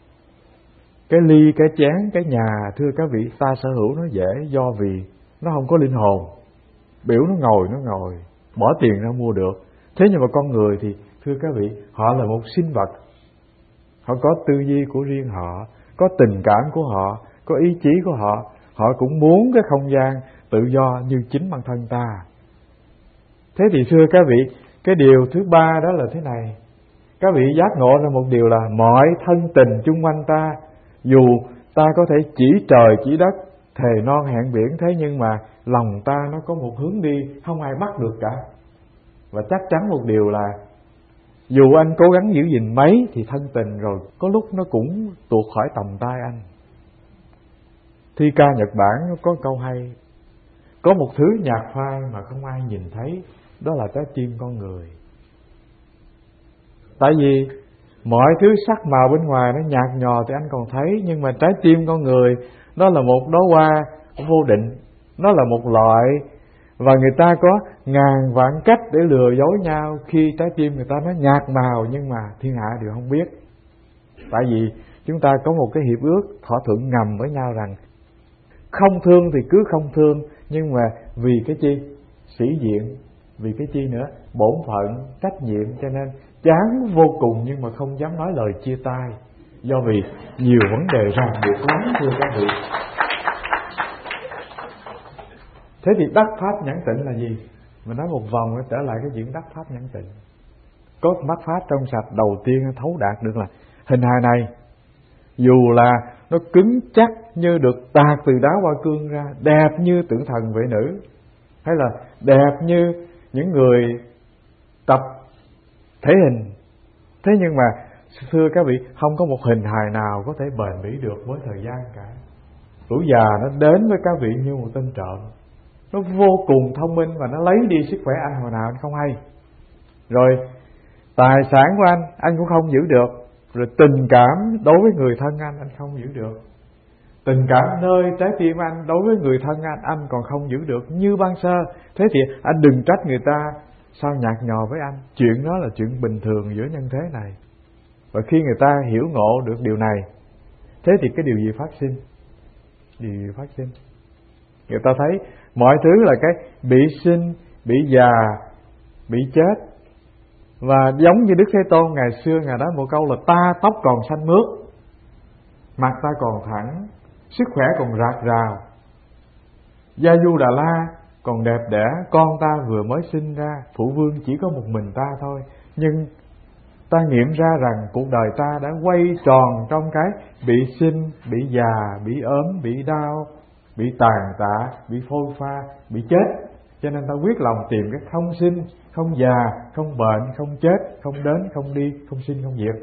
Cái ly, cái chén, cái nhà, thưa các vị, ta sở hữu nó dễ do vì nó không có linh hồn. Biểu nó ngồi, nó ngồi, bỏ tiền ra mua được. Thế nhưng mà con người thì, thưa các vị, họ là một sinh vật. Họ có tư duy của riêng họ, có tình cảm của họ, có ý chí của họ. Họ cũng muốn cái không gian tự do như chính bản thân ta. Thế thì thưa các vị, cái điều thứ ba đó là thế này. Các vị giác ngộ ra một điều là mọi thân tình chung quanh ta, dù ta có thể chỉ trời chỉ đất, thề non hẹn biển, thế nhưng mà lòng ta nó có một hướng đi không ai bắt được cả. Và chắc chắn một điều là dù anh cố gắng giữ gìn mấy thì thân tình rồi có lúc nó cũng tuột khỏi tầm tay anh. Thi ca Nhật Bản có câu hay: có một thứ nhạt phai mà không ai nhìn thấy, đó là trái tim con người. Tại vì mọi thứ sắc màu bên ngoài nó nhạt nhòa thì anh còn thấy, nhưng mà trái tim con người nó là một đóa hoa vô định, nó là một loại, và người ta có ngàn vạn cách để lừa dối nhau khi trái tim người ta nó nhạt màu, nhưng mà thiên hạ đều không biết. Tại vì chúng ta có một cái hiệp ước thỏa thuận ngầm với nhau rằng không thương thì cứ không thương, nhưng mà vì cái chi? Sĩ diện. Vì cái chi nữa? Bổn phận, trách nhiệm, cho nên chán vô cùng nhưng mà không dám nói lời chia tay, do vì nhiều vấn đề ràng buộc lắm, thưa các vị. Thế thì đắc pháp nhãn tịnh là gì? Mình nói một vòng trở lại cái chuyện đắc pháp nhãn tịnh. Có mắt pháp trong sạch đầu tiên thấu đạt được là hình hài này, dù là nó cứng chắc như được tạc từ đá hoa cương ra, đẹp như tượng thần vệ nữ, hay là đẹp như những người tập thể hình. Thế nhưng mà thưa các vị, không có một hình hài nào có thể bền bỉ được với thời gian cả. Tuổi già nó đến với các vị như một tên trộm, nó vô cùng thông minh và nó lấy đi sức khỏe anh hồi nào anh không hay. Rồi tài sản của anh anh cũng không giữ được. Rồi tình cảm đối với người thân anh anh không giữ được. Tình cảm nơi trái tim anh đối với người thân anh anh còn không giữ được như ban sơ. Thế thì anh đừng trách người ta sao nhạt nhòa với anh. Chuyện đó là chuyện bình thường giữa nhân thế này. Và khi người ta hiểu ngộ được điều này, thế thì cái điều gì phát sinh? Điều gì phát sinh? Người ta thấy mọi thứ là cái bị sinh, bị già, bị chết. Và giống như Đức Thế Tôn ngày xưa Ngài nói một câu là ta tóc còn xanh mướt, mặt ta còn thẳng, sức khỏe còn rạc rào, Gia Du Đà La còn đẹp đẽ, con ta vừa mới sinh ra, phụ vương chỉ có một mình ta thôi. Nhưng ta nghiệm ra rằng cuộc đời ta đã quay tròn trong cái bị sinh, bị già, bị ốm, bị đau, bị tàn tạ, bị phôi pha, bị chết. Cho nên ta quyết lòng tìm cái không sinh, không già, không bệnh, không chết, không đến, không đi, không sinh, không diệt.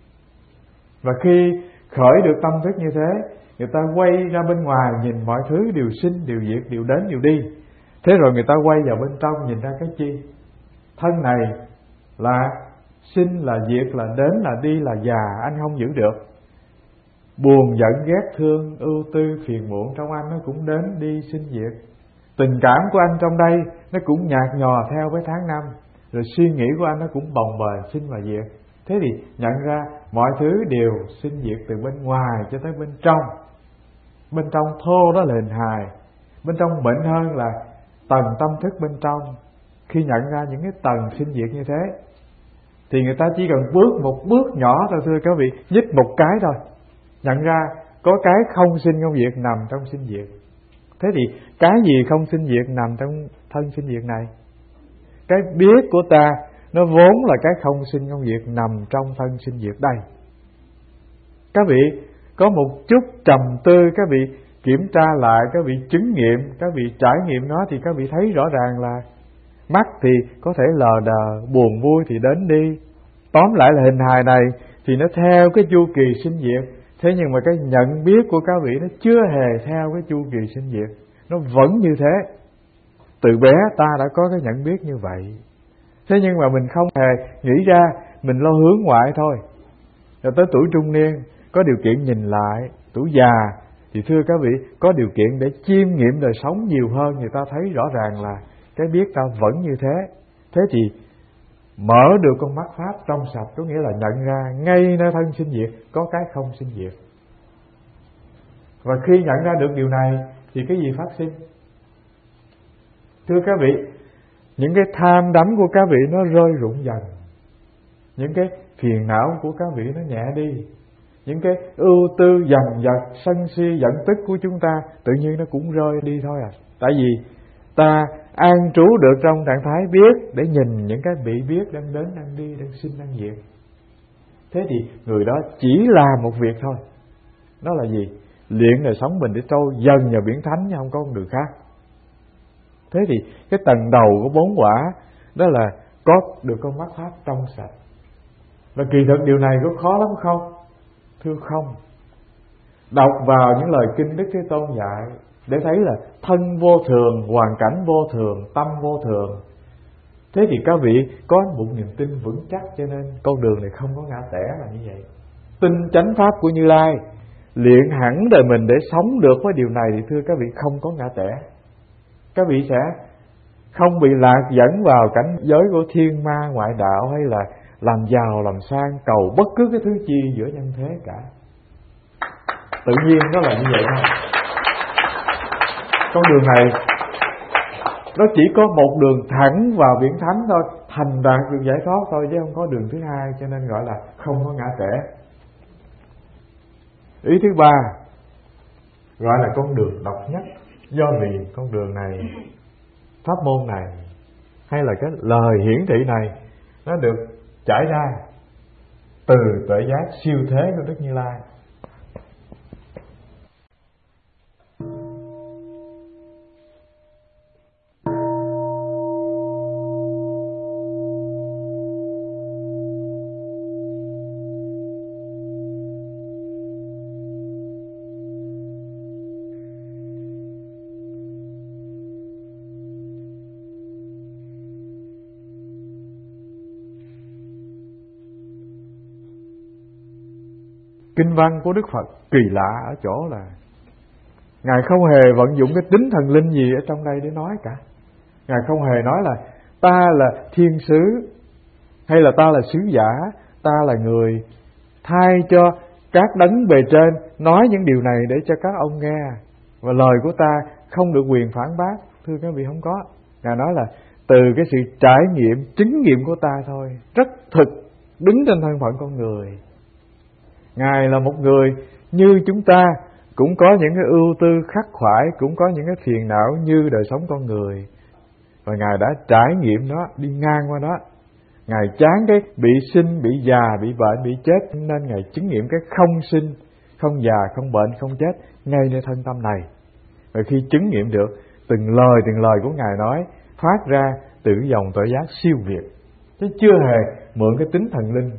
Và khi khởi được tâm thức như thế, người ta quay ra bên ngoài nhìn mọi thứ đều sinh, đều diệt, đều đến, đều đi. Thế rồi người ta quay vào bên trong nhìn ra cái chi? Thân này là sinh, là diệt, là đến, là đi, là già, anh không giữ được. Buồn, giận, ghét, thương, ưu tư, phiền muộn trong anh nó cũng đến, đi, sinh, diệt. Tình cảm của anh trong đây nó cũng nhạt nhòa theo với tháng năm. Rồi suy nghĩ của anh nó cũng bồng bềnh, sinh và diệt. Thế thì nhận ra mọi thứ đều sinh diệt từ bên ngoài cho tới bên trong. Bên trong thô đó là hình hài, bên trong bệnh hơn là tầng tâm thức bên trong. Khi nhận ra những cái tầng sinh diệt như thế, thì người ta chỉ cần bước một bước nhỏ thôi thưa các vị, nhích một cái thôi, nhận ra có cái không sinh không diệt nằm trong sinh diệt. Thế thì cái gì không sinh diệt nằm trong thân sinh diệt này? Cái biết của ta nó vốn là cái không sinh không diệt nằm trong thân sinh diệt đây. Các vị có một chút trầm tư, các vị kiểm tra lại, các vị chứng nghiệm, các vị trải nghiệm nó, thì các vị thấy rõ ràng là mắt thì có thể lờ đờ, buồn vui thì đến đi. Tóm lại là hình hài này thì nó theo cái chu kỳ sinh diệt. Thế nhưng mà cái nhận biết của các vị nó chưa hề theo cái chu kỳ sinh diệt, nó vẫn như thế. Từ bé ta đã có cái nhận biết như vậy. Thế nhưng mà mình không hề nghĩ ra, mình lo hướng ngoại thôi. Rồi tới tuổi trung niên có điều kiện nhìn lại, tuổi già thì thưa các vị có điều kiện để chiêm nghiệm đời sống nhiều hơn, người ta thấy rõ ràng là cái biết ta vẫn như thế. Thế thì mở được con mắt pháp trong sạch, có nghĩa là nhận ra ngay nơi thân sinh diệt có cái không sinh diệt. Và khi nhận ra được điều này thì cái gì phát sinh? Thưa các vị, những cái tham đắm của các vị nó rơi rụng dần, những cái phiền não của các vị nó nhẹ đi, những cái ưu tư dần dật sân si giận tức của chúng ta tự nhiên nó cũng rơi đi thôi à. Tại vì ta an trú được trong trạng thái biết để nhìn những cái bị biết đang đến, đang đi, đang sinh, đang diệt. Thế thì người đó chỉ làm một việc thôi, đó là gì? Luyện đời sống mình để trôi dần vào biển thánh, chứ không có con đường khác. Thế thì cái tầng đầu của bốn quả đó là có được con mắt pháp trong sạch. Và kỳ thực điều này có khó lắm không? Thưa không. Đọc vào những lời kinh Đức Thế Tôn dạy để thấy là thân vô thường, hoàn cảnh vô thường, tâm vô thường. Thế thì các vị có một niềm tin vững chắc, cho nên con đường này không có ngã tẻ là như vậy. Tin chánh pháp của Như Lai, luyện hẳn đời mình để sống được với điều này thì thưa các vị không có ngã tẻ. Các vị sẽ không bị lạc dẫn vào cảnh giới của thiên ma ngoại đạo, hay là làm giàu làm sang cầu bất cứ cái thứ chi giữa nhân thế cả. Tự nhiên nó là như vậy thôi. Con đường này nó chỉ có một đường thẳng vào biển thánh thôi, thành đạt được giải thoát thôi, chứ không có đường thứ hai, cho nên gọi là không có ngã tẻ. Ý thứ ba gọi là con đường độc nhất, do vì con đường này, pháp môn này, hay là cái lời hiển thị này nó được trải ra từ tuệ giác siêu thế của Đức Như Lai. kinh văn của Đức Phật kỳ lạ ở chỗ là Ngài không hề vận dụng cái tính thần linh gì ở trong đây để nói cả. Ngài không hề nói là ta là thiên sứ, hay là ta là sứ giả, ta là người thay cho các đấng bề trên nói những điều này để cho các ông nghe, và lời của ta không được quyền phản bác. Thưa các vị, không có. Ngài nói là từ cái sự trải nghiệm, chứng nghiệm của ta thôi, rất thực, đứng trên thân phận con người. Ngài là một người như chúng ta, cũng có những cái ưu tư khắc khoải, cũng có những cái phiền não như đời sống con người, và Ngài đã trải nghiệm nó, đi ngang qua đó. Ngài chán cái bị sinh, bị già, bị bệnh, bị chết, nên Ngài chứng nghiệm cái không sinh, không già, không bệnh, không chết ngay nơi thân tâm này. Và khi chứng nghiệm được, từng lời từng lời của Ngài nói phát ra từ dòng tuệ giác siêu việt, chứ chưa hề mượn cái tính thần linh.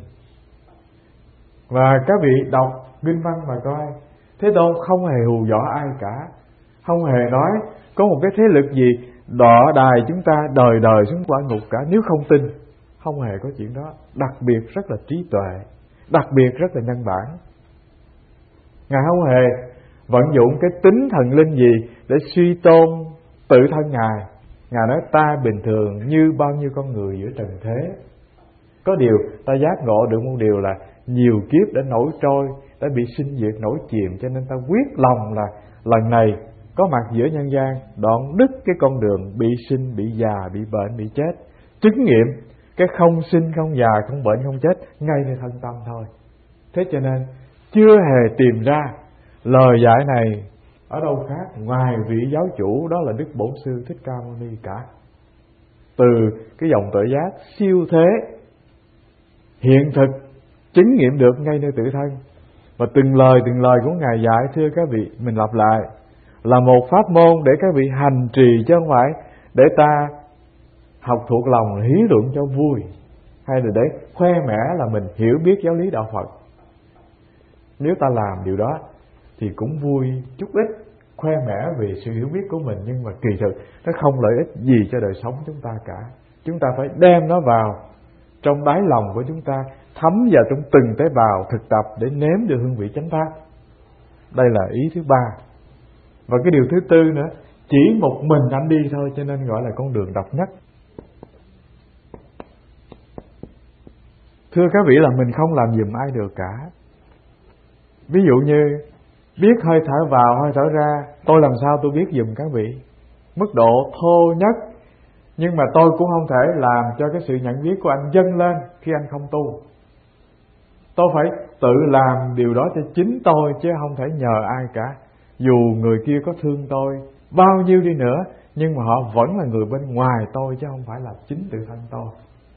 Và các vị đọc kinh văn mà coi, Thế Tôn không hề hù dọa ai cả, không hề nói có một cái thế lực gì đọa đài chúng ta đời đời xuống quả ngục cả nếu không tin. Không hề có chuyện đó. Đặc biệt rất là trí tuệ, đặc biệt rất là nhân bản. Ngài không hề vận dụng cái tính thần linh gì để suy tôn tự thân Ngài. Ngài nói ta bình thường như bao nhiêu con người giữa trần thế. Có điều ta giác ngộ được một điều là nhiều kiếp đã nổi trôi, đã bị sinh diệt nổi chìm, cho nên ta quyết lòng là lần này có mặt giữa nhân gian, đoạn đứt cái con đường bị sinh, bị già, bị bệnh, bị chết, chứng nghiệm cái không sinh, không già, không bệnh, không chết ngay nơi thân tâm thôi. Thế cho nên chưa hề tìm ra lời dạy này ở đâu khác ngoài vị giáo chủ, đó là Đức Bổn Sư Thích Ca Mâu Ni cả. Từ cái dòng tuệ giác siêu thế hiện thực chứng nghiệm được ngay nơi tự thân. Và từng lời từng lời của Ngài dạy, thưa các vị, mình lặp lại, là một pháp môn để các vị hành trì, chứ không phải để ta học thuộc lòng hí luận cho vui, hay là để khoe mẽ là mình hiểu biết giáo lý đạo Phật. Nếu ta làm điều đó thì cũng vui chút ít, khoe mẽ vì sự hiểu biết của mình, nhưng mà kỳ thực nó không lợi ích gì cho đời sống chúng ta cả. Chúng ta phải đem nó vào trong đáy lòng của chúng ta, thấm vào trong từng tế bào, thực tập để nếm được hương vị chánh pháp. Đây là ý thứ ba. Và cái điều thứ tư nữa, chỉ một mình anh đi thôi, cho nên gọi là con đường độc nhất. Thưa các vị, là mình không làm giùm ai được cả. Ví dụ như biết hơi thở vào, hơi thở ra, tôi làm sao tôi biết giùm các vị? Mức độ thô nhất, nhưng mà tôi cũng không thể làm cho cái sự nhận biết của anh dâng lên khi anh không tu. Tôi phải tự làm điều đó cho chính tôi, chứ không thể nhờ ai cả. Dù người kia có thương tôi bao nhiêu đi nữa, nhưng mà họ vẫn là người bên ngoài tôi, chứ không phải là chính tự thân tôi.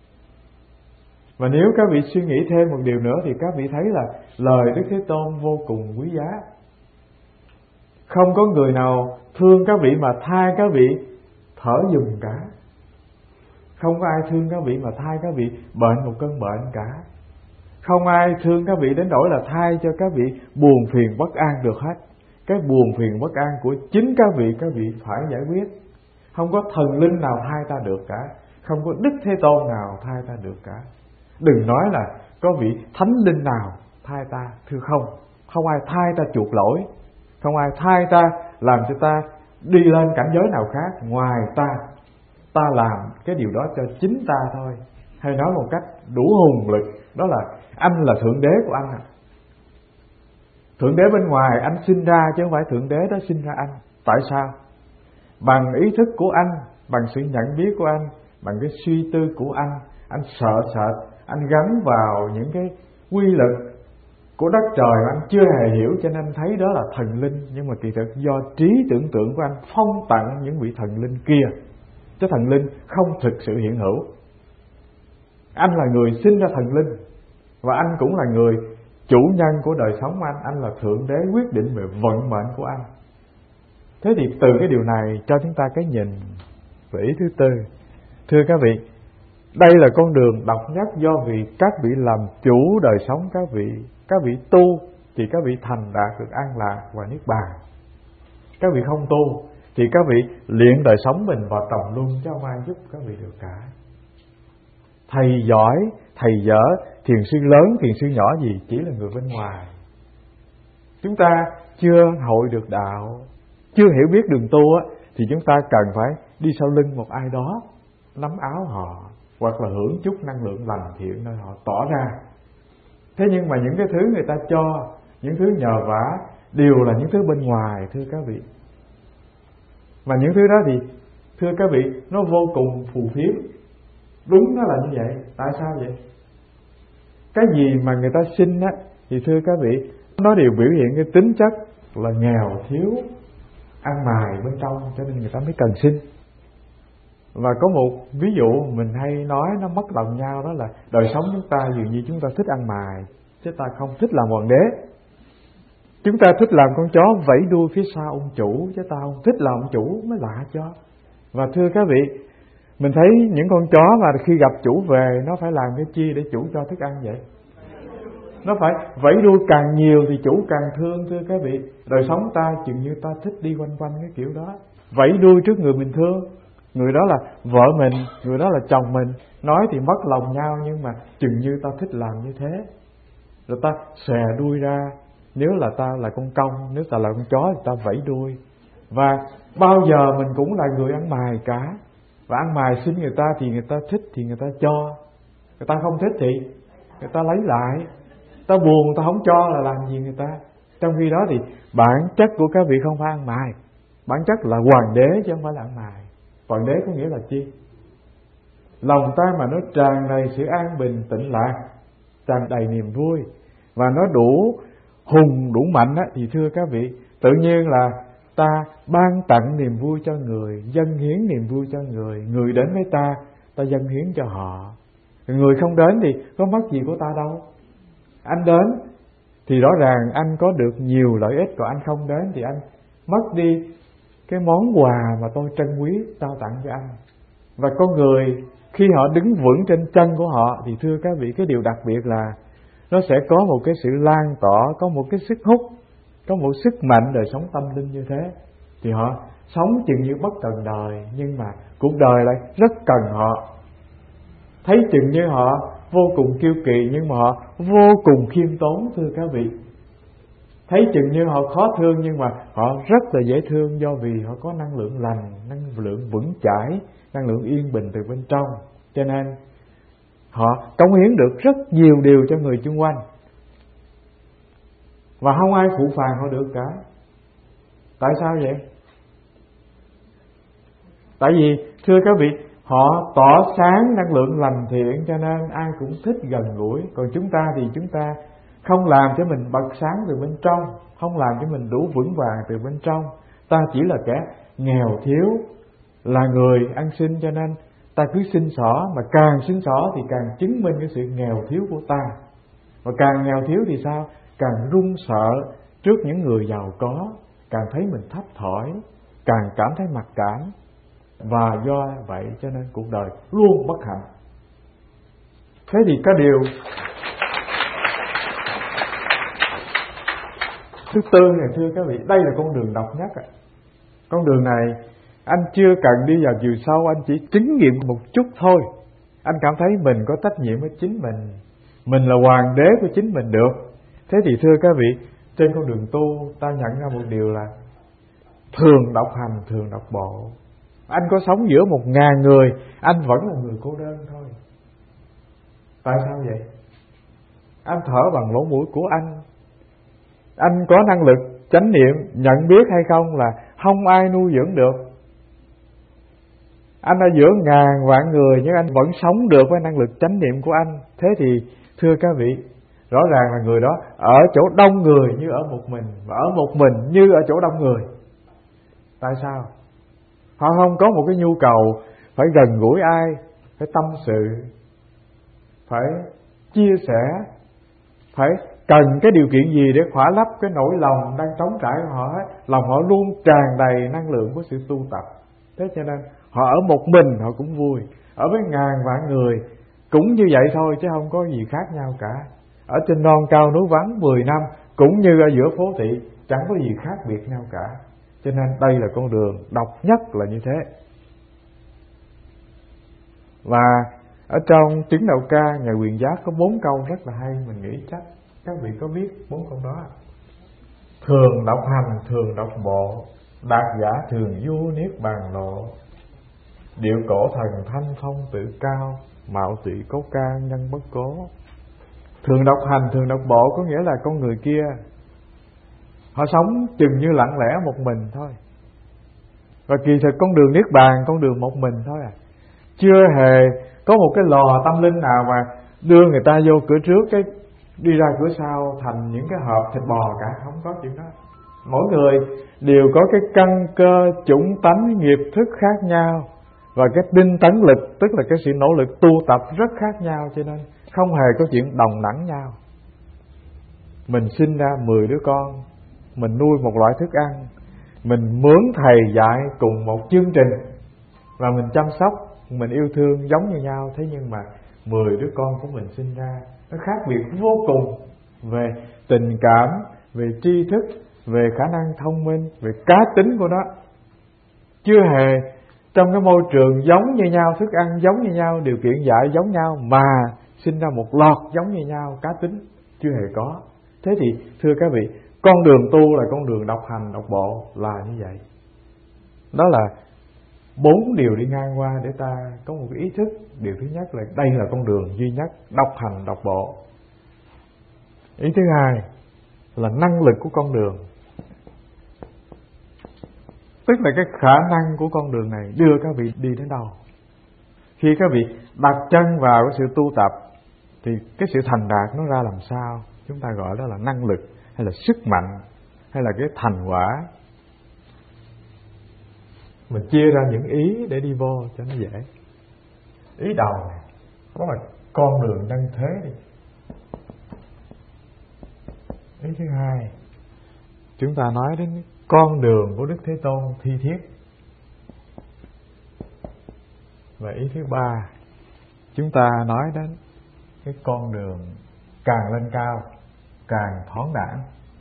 Và nếu các vị suy nghĩ thêm một điều nữa, thì các vị thấy là lời Đức Thế Tôn vô cùng quý giá. Không có người nào thương các vị mà thay các vị thở giùm cả. Không có ai thương các vị mà thay các vị bệnh một cơn bệnh cả. Không ai thương các vị đến nỗi là thay cho các vị buồn phiền bất an được hết. Cái buồn phiền bất an của chính các vị, các vị phải giải quyết. Không có thần linh nào thay ta được cả, không có Đức Thế Tôn nào thay ta được cả. Đừng nói là có vị thánh linh nào thay ta, thưa không. Không ai thay ta chuộc lỗi, không ai thay ta làm cho ta đi lên cảnh giới nào khác ngoài ta. Ta làm cái điều đó cho chính ta thôi. Hay nói một cách đủ hùng lực, đó là anh là Thượng Đế của anh. Thượng Đế bên ngoài anh sinh ra, chứ không phải Thượng Đế đó sinh ra anh. Tại sao? Bằng ý thức của anh, bằng sự nhận biết của anh, bằng cái suy tư của anh, anh sợ sệt, anh gắn vào những cái quy luật của đất trời mà anh chưa hề hiểu, cho nên thấy đó là thần linh. Nhưng mà kỳ thực do trí tưởng tượng của anh phong tặng những vị thần linh kia, chứ thần linh không thực sự hiện hữu. Anh là người sinh ra thần linh, và anh cũng là người chủ nhân của đời sống anh. Anh là Thượng Đế quyết định về vận mệnh của anh. Thế thì từ cái điều này cho chúng ta cái nhìn về ý thứ tư. Thưa các vị, đây là con đường độc nhất, do vì các vị làm chủ đời sống các vị. Các vị tu thì các vị thành đạt được an lạc và niết bàn. Các vị không tu thì các vị luyện đời sống mình vào tầm luân, chứ không ai giúp các vị được cả. Thầy giỏi, thầy dở, thiền sư lớn, thiền sư nhỏ gì chỉ là người bên ngoài. chúng ta chưa hội được đạo, chưa hiểu biết đường tu á, thì chúng ta cần phải đi sau lưng một ai đó, nắm áo họ, hoặc là hưởng chút năng lượng lành thiện nơi họ tỏ ra. Thế nhưng mà những cái thứ người ta cho, những thứ nhờ vả đều là những thứ bên ngoài, thưa các vị. Mà những thứ đó thì thưa các vị, nó vô cùng phù phiếm. Đúng nó là như vậy. Tại sao vậy? Cái gì mà người ta xin á, thì thưa các vị, nó đều biểu hiện cái tính chất là nghèo thiếu, ăn mài bên trong, cho nên người ta mới cần xin. Và có một ví dụ mình hay nói nó mất lòng nhau, đó là đời sống chúng ta dường như chúng ta thích ăn mài, chứ ta không thích làm hoàng đế. Chúng ta thích làm con chó vẫy đuôi phía sau ông chủ, chứ ta không thích làm ông chủ, mới lạ cho. Và thưa các vị, mình thấy những con chó mà khi gặp chủ về, nó phải làm cái chi để chủ cho thức ăn vậy? Nó phải vẫy đuôi càng nhiều thì chủ càng thương, thưa các vị. Đời sống ta chừng như ta thích đi quanh quanh cái kiểu đó, vẫy đuôi trước người mình thương. Người đó là vợ mình, người đó là chồng mình. Nói thì mất lòng nhau, nhưng mà chừng như ta thích làm như thế. Rồi ta xòe đuôi ra. Nếu là ta là con công, nếu ta là con chó thì ta vẫy đuôi. Và bao giờ mình cũng là người ăn mài cả. Và ăn mài xin người ta thì người ta thích thì người ta cho, người ta không thích thì người ta lấy lại. Ta buồn ta không cho là làm gì người ta. Trong khi đó thì bản chất của các vị không phải ăn mài, bản chất là hoàng đế chứ không phải là ăn mài. Hoàng đế có nghĩa là chi? Lòng ta mà nó tràn đầy sự an bình tĩnh lạc, tràn đầy niềm vui, và nó đủ hùng đủ mạnh á, thì thưa các vị, tự nhiên là ta ban tặng niềm vui cho người, dâng hiến niềm vui cho người. Người đến với ta, ta dâng hiến cho họ. Người không đến thì có mất gì của ta đâu. Anh đến thì rõ ràng anh có được nhiều lợi ích, còn anh không đến thì anh mất đi cái món quà mà tôi trân quý trao tặng cho anh. Và con người khi họ đứng vững trên chân của họ thì thưa các vị, cái điều đặc biệt là nó sẽ có một cái sự lan tỏa, có một cái sức hút, có một sức mạnh đời sống tâm linh như thế. Thì họ sống chừng như bất cần đời, nhưng mà cuộc đời lại rất cần họ. Thấy chừng như họ vô cùng kiêu kỳ, nhưng mà họ vô cùng khiêm tốn, thưa các vị. Thấy chừng như họ khó thương, nhưng mà họ rất là dễ thương, do vì họ có năng lượng lành, năng lượng vững chãi, năng lượng yên bình từ bên trong. Cho nên họ cống hiến được rất nhiều điều cho người xung quanh, và không ai phụ phàng họ được cả. Tại sao vậy? Tại vì thưa các vị, họ tỏ sáng năng lượng lành thiện, cho nên ai cũng thích gần gũi. Còn chúng ta thì chúng ta không làm cho mình bật sáng từ bên trong, không làm cho mình đủ vững vàng từ bên trong. Ta chỉ là kẻ nghèo thiếu, là người ăn xin, cho nên ta cứ xin xỏ. Mà càng xin xỏ thì càng chứng minh cái sự nghèo thiếu của ta. Và càng nghèo thiếu thì sao? Càng run sợ trước những người giàu có, càng thấy mình thấp thỏi, càng cảm thấy mặc cảm. Và do vậy cho nên cuộc đời luôn bất hạnh. Thế thì có điều thứ tư này, thưa các vị, đây là con đường độc nhất. Con đường này anh chưa cần đi vào chiều sâu, anh chỉ chứng nghiệm một chút thôi. Anh cảm thấy mình có trách nhiệm với chính mình, mình là hoàng đế của chính mình được. Thế thì thưa các vị, trên con đường tu ta nhận ra một điều là thường độc hành, thường độc bộ. Anh có sống giữa một ngàn người, anh vẫn là người cô đơn thôi. Tại sao vậy? Anh thở bằng lỗ mũi của anh. Anh có năng lực chánh niệm, nhận biết hay không là không ai nuôi dưỡng được. Anh ở giữa ngàn vạn người, nhưng anh vẫn sống được với năng lực chánh niệm của anh. Thế thì thưa các vị, rõ ràng là người đó ở chỗ đông người như ở một mình, và ở một mình như ở chỗ đông người. Tại sao? Họ không có một cái nhu cầu phải gần gũi ai, phải tâm sự, phải chia sẻ, phải cần cái điều kiện gì để khỏa lấp cái nỗi lòng đang trống trải của họ. Lòng họ luôn tràn đầy năng lượng của sự tu tập. Thế cho nên họ ở một mình họ cũng vui, ở với ngàn vạn người cũng như vậy thôi, chứ không có gì khác nhau cả. Ở trên non cao núi vắng mười năm cũng như ở giữa phố thị, chẳng có gì khác biệt nhau cả. Cho nên đây là con đường độc nhất là như thế. Và ở trong Chứng Đạo Ca, Ngài Quyền Giác có bốn câu rất là hay, mình nghĩ chắc các vị có biết bốn câu đó. Thường đọc hành thường đọc bộ, đạt giả thường du niết bàn lộ. Điệu cổ thần thanh phong tự cao, mạo tụy cố ca nhân bất cố. Thường đọc hành thường đọc bộ có nghĩa là con người kia họ sống chừng như lặng lẽ một mình thôi, và kỳ thực con đường niết bàn con đường một mình thôi à. Chưa hề có một cái lò tâm linh nào mà đưa người ta vô cửa trước cái đi ra cửa sau thành những cái hộp thịt bò cả, không có chuyện đó. Mỗi người đều có cái căn cơ chủng tánh nghiệp thức khác nhau, và cái tinh tấn lực tức là cái sự nỗ lực tu tập rất khác nhau, cho nên không hề có chuyện đồng đẳng nhau. Mình sinh ra mười đứa con, mình nuôi một loại thức ăn, mình mướn thầy dạy cùng một chương trình, và mình chăm sóc, mình yêu thương giống như nhau. Thế nhưng mà mười đứa con của mình sinh ra nó khác biệt vô cùng về tình cảm, về tri thức, về khả năng thông minh, về cá tính của nó. Chưa hề trong cái môi trường giống như nhau, thức ăn giống như nhau, điều kiện dạy giống nhau mà sinh ra một loạt giống như nhau cá tính, chưa hề có. Thế thì thưa các vị, con đường tu là con đường đọc hành đọc bộ là như vậy. Đó là bốn điều đi ngang qua để ta có một cái ý thức. Điều thứ nhất là đây là con đường duy nhất, đọc hành đọc bộ. Ý thứ hai là năng lực của con đường, tức là cái khả năng của con đường này đưa các vị đi đến đâu. Khi các vị đặt chân vào cái sự tu tập thì cái sự thành đạt nó ra làm sao, chúng ta gọi đó là năng lực, hay là sức mạnh, hay là cái thành quả. Mình chia ra những ý để đi vô cho nó dễ. Ý đầu này, đó là con đường nhân thế đi. Ý thứ hai, chúng ta nói đến con đường của Đức Thế Tôn thi thiết. Và ý thứ ba, chúng ta nói đến cái con đường càng lên cao càng thoáng đãng.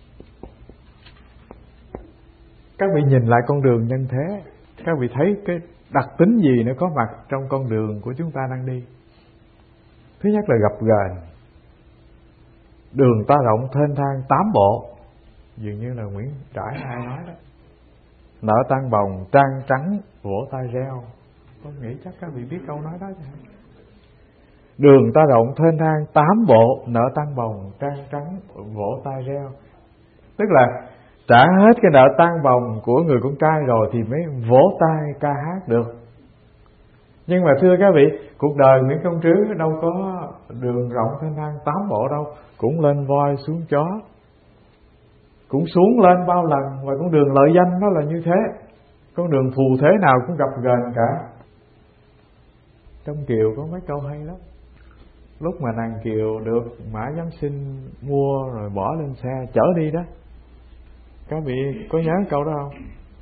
Các vị nhìn lại con đường nhân thế, các vị thấy cái đặc tính gì nó có mặt trong con đường của chúng ta đang đi. Thứ nhất là gập ghềnh, đường ta rộng thênh thang tám bộ, dường như là Nguyễn Trãi ai nói đó. Nở tăng bồng trang trắng vỗ tay reo. Tôi nghĩ chắc các vị biết câu nói đó chứ. Đường ta rộng thênh thang tám bộ, nở tăng bồng trang trắng vỗ tay reo. Tức là trả hết cái nợ tang bồng của người con trai rồi thì mới vỗ tay ca hát được. Nhưng mà thưa các vị, cuộc đời Nguyễn Công Trứ đâu có đường rộng thênh thang tám bộ đâu, cũng lên voi xuống chó, cũng xuống lên bao lần. Và con đường lợi danh nó là như thế, con đường phù thế nào cũng gập ghềnh cả. Trong Kiều có mấy câu hay lắm. Lúc mà nàng Kiều được Mã Giám Sinh mua rồi bỏ lên xe chở đi đó, các vị có nhớ câu đó không?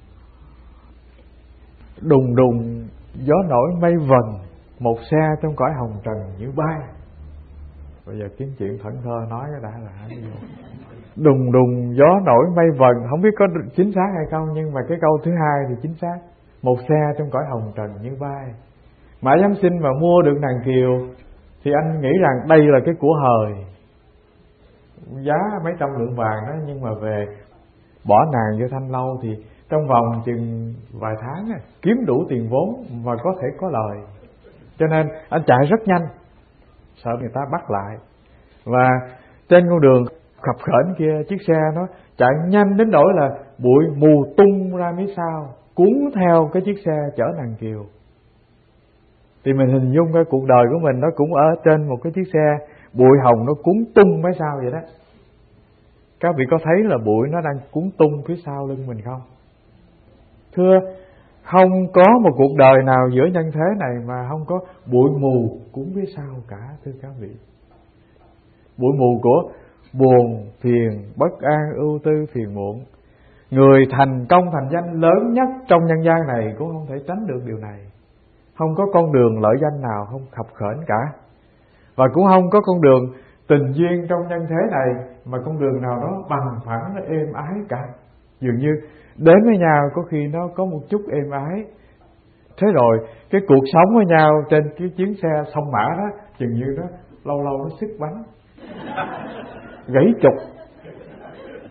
Đùng đùng gió nổi mây vần, một xe trong cõi hồng trần như bay. Bây giờ kiếm chuyện thẫn thơ nói cái đã là cái gì? Đùng đùng gió nổi mây vần, không biết có chính xác hay không, nhưng mà cái câu thứ hai thì chính xác. Một xe trong cõi hồng trần như bay. Mã Giám Sinh mà mua được nàng Kiều thì anh nghĩ rằng đây là cái của hời, giá mấy trăm lượng vàng đó, nhưng mà về bỏ nàng vô Thanh Lâu thì trong vòng chừng vài tháng kiếm đủ tiền vốn và có thể có lời. Cho nên anh chạy rất nhanh, sợ người ta bắt lại. Và trên con đường khập khểnh kia, chiếc xe nó chạy nhanh đến nỗi là bụi mù tung ra phía sau, cuốn theo cái chiếc xe chở nàng Kiều. Thì mình hình dung cái cuộc đời của mình nó cũng ở trên một cái chiếc xe, bụi hồng nó cuốn tung phía sau vậy đó. Các vị có thấy là bụi nó đang cuốn tung phía sau lưng mình không? Thưa, không có một cuộc đời nào giữa nhân thế này mà không có bụi mù cuốn phía sau cả, thưa các vị. Bụi mù của buồn, phiền, bất an, ưu tư, phiền muộn. Người thành công thành danh lớn nhất trong nhân gian này cũng không thể tránh được điều này. Không có con đường lợi danh nào không khập khểnh cả. Và cũng không có con đường tình duyên trong nhân thế này mà con đường nào đó bằng phẳng, nó êm ái cả. Dường như đến với nhau có khi nó có một chút êm ái. Thế rồi cái cuộc sống với nhau trên cái chuyến xe sông Mã đó, dường như nó lâu lâu nó xích bánh, gãy trục.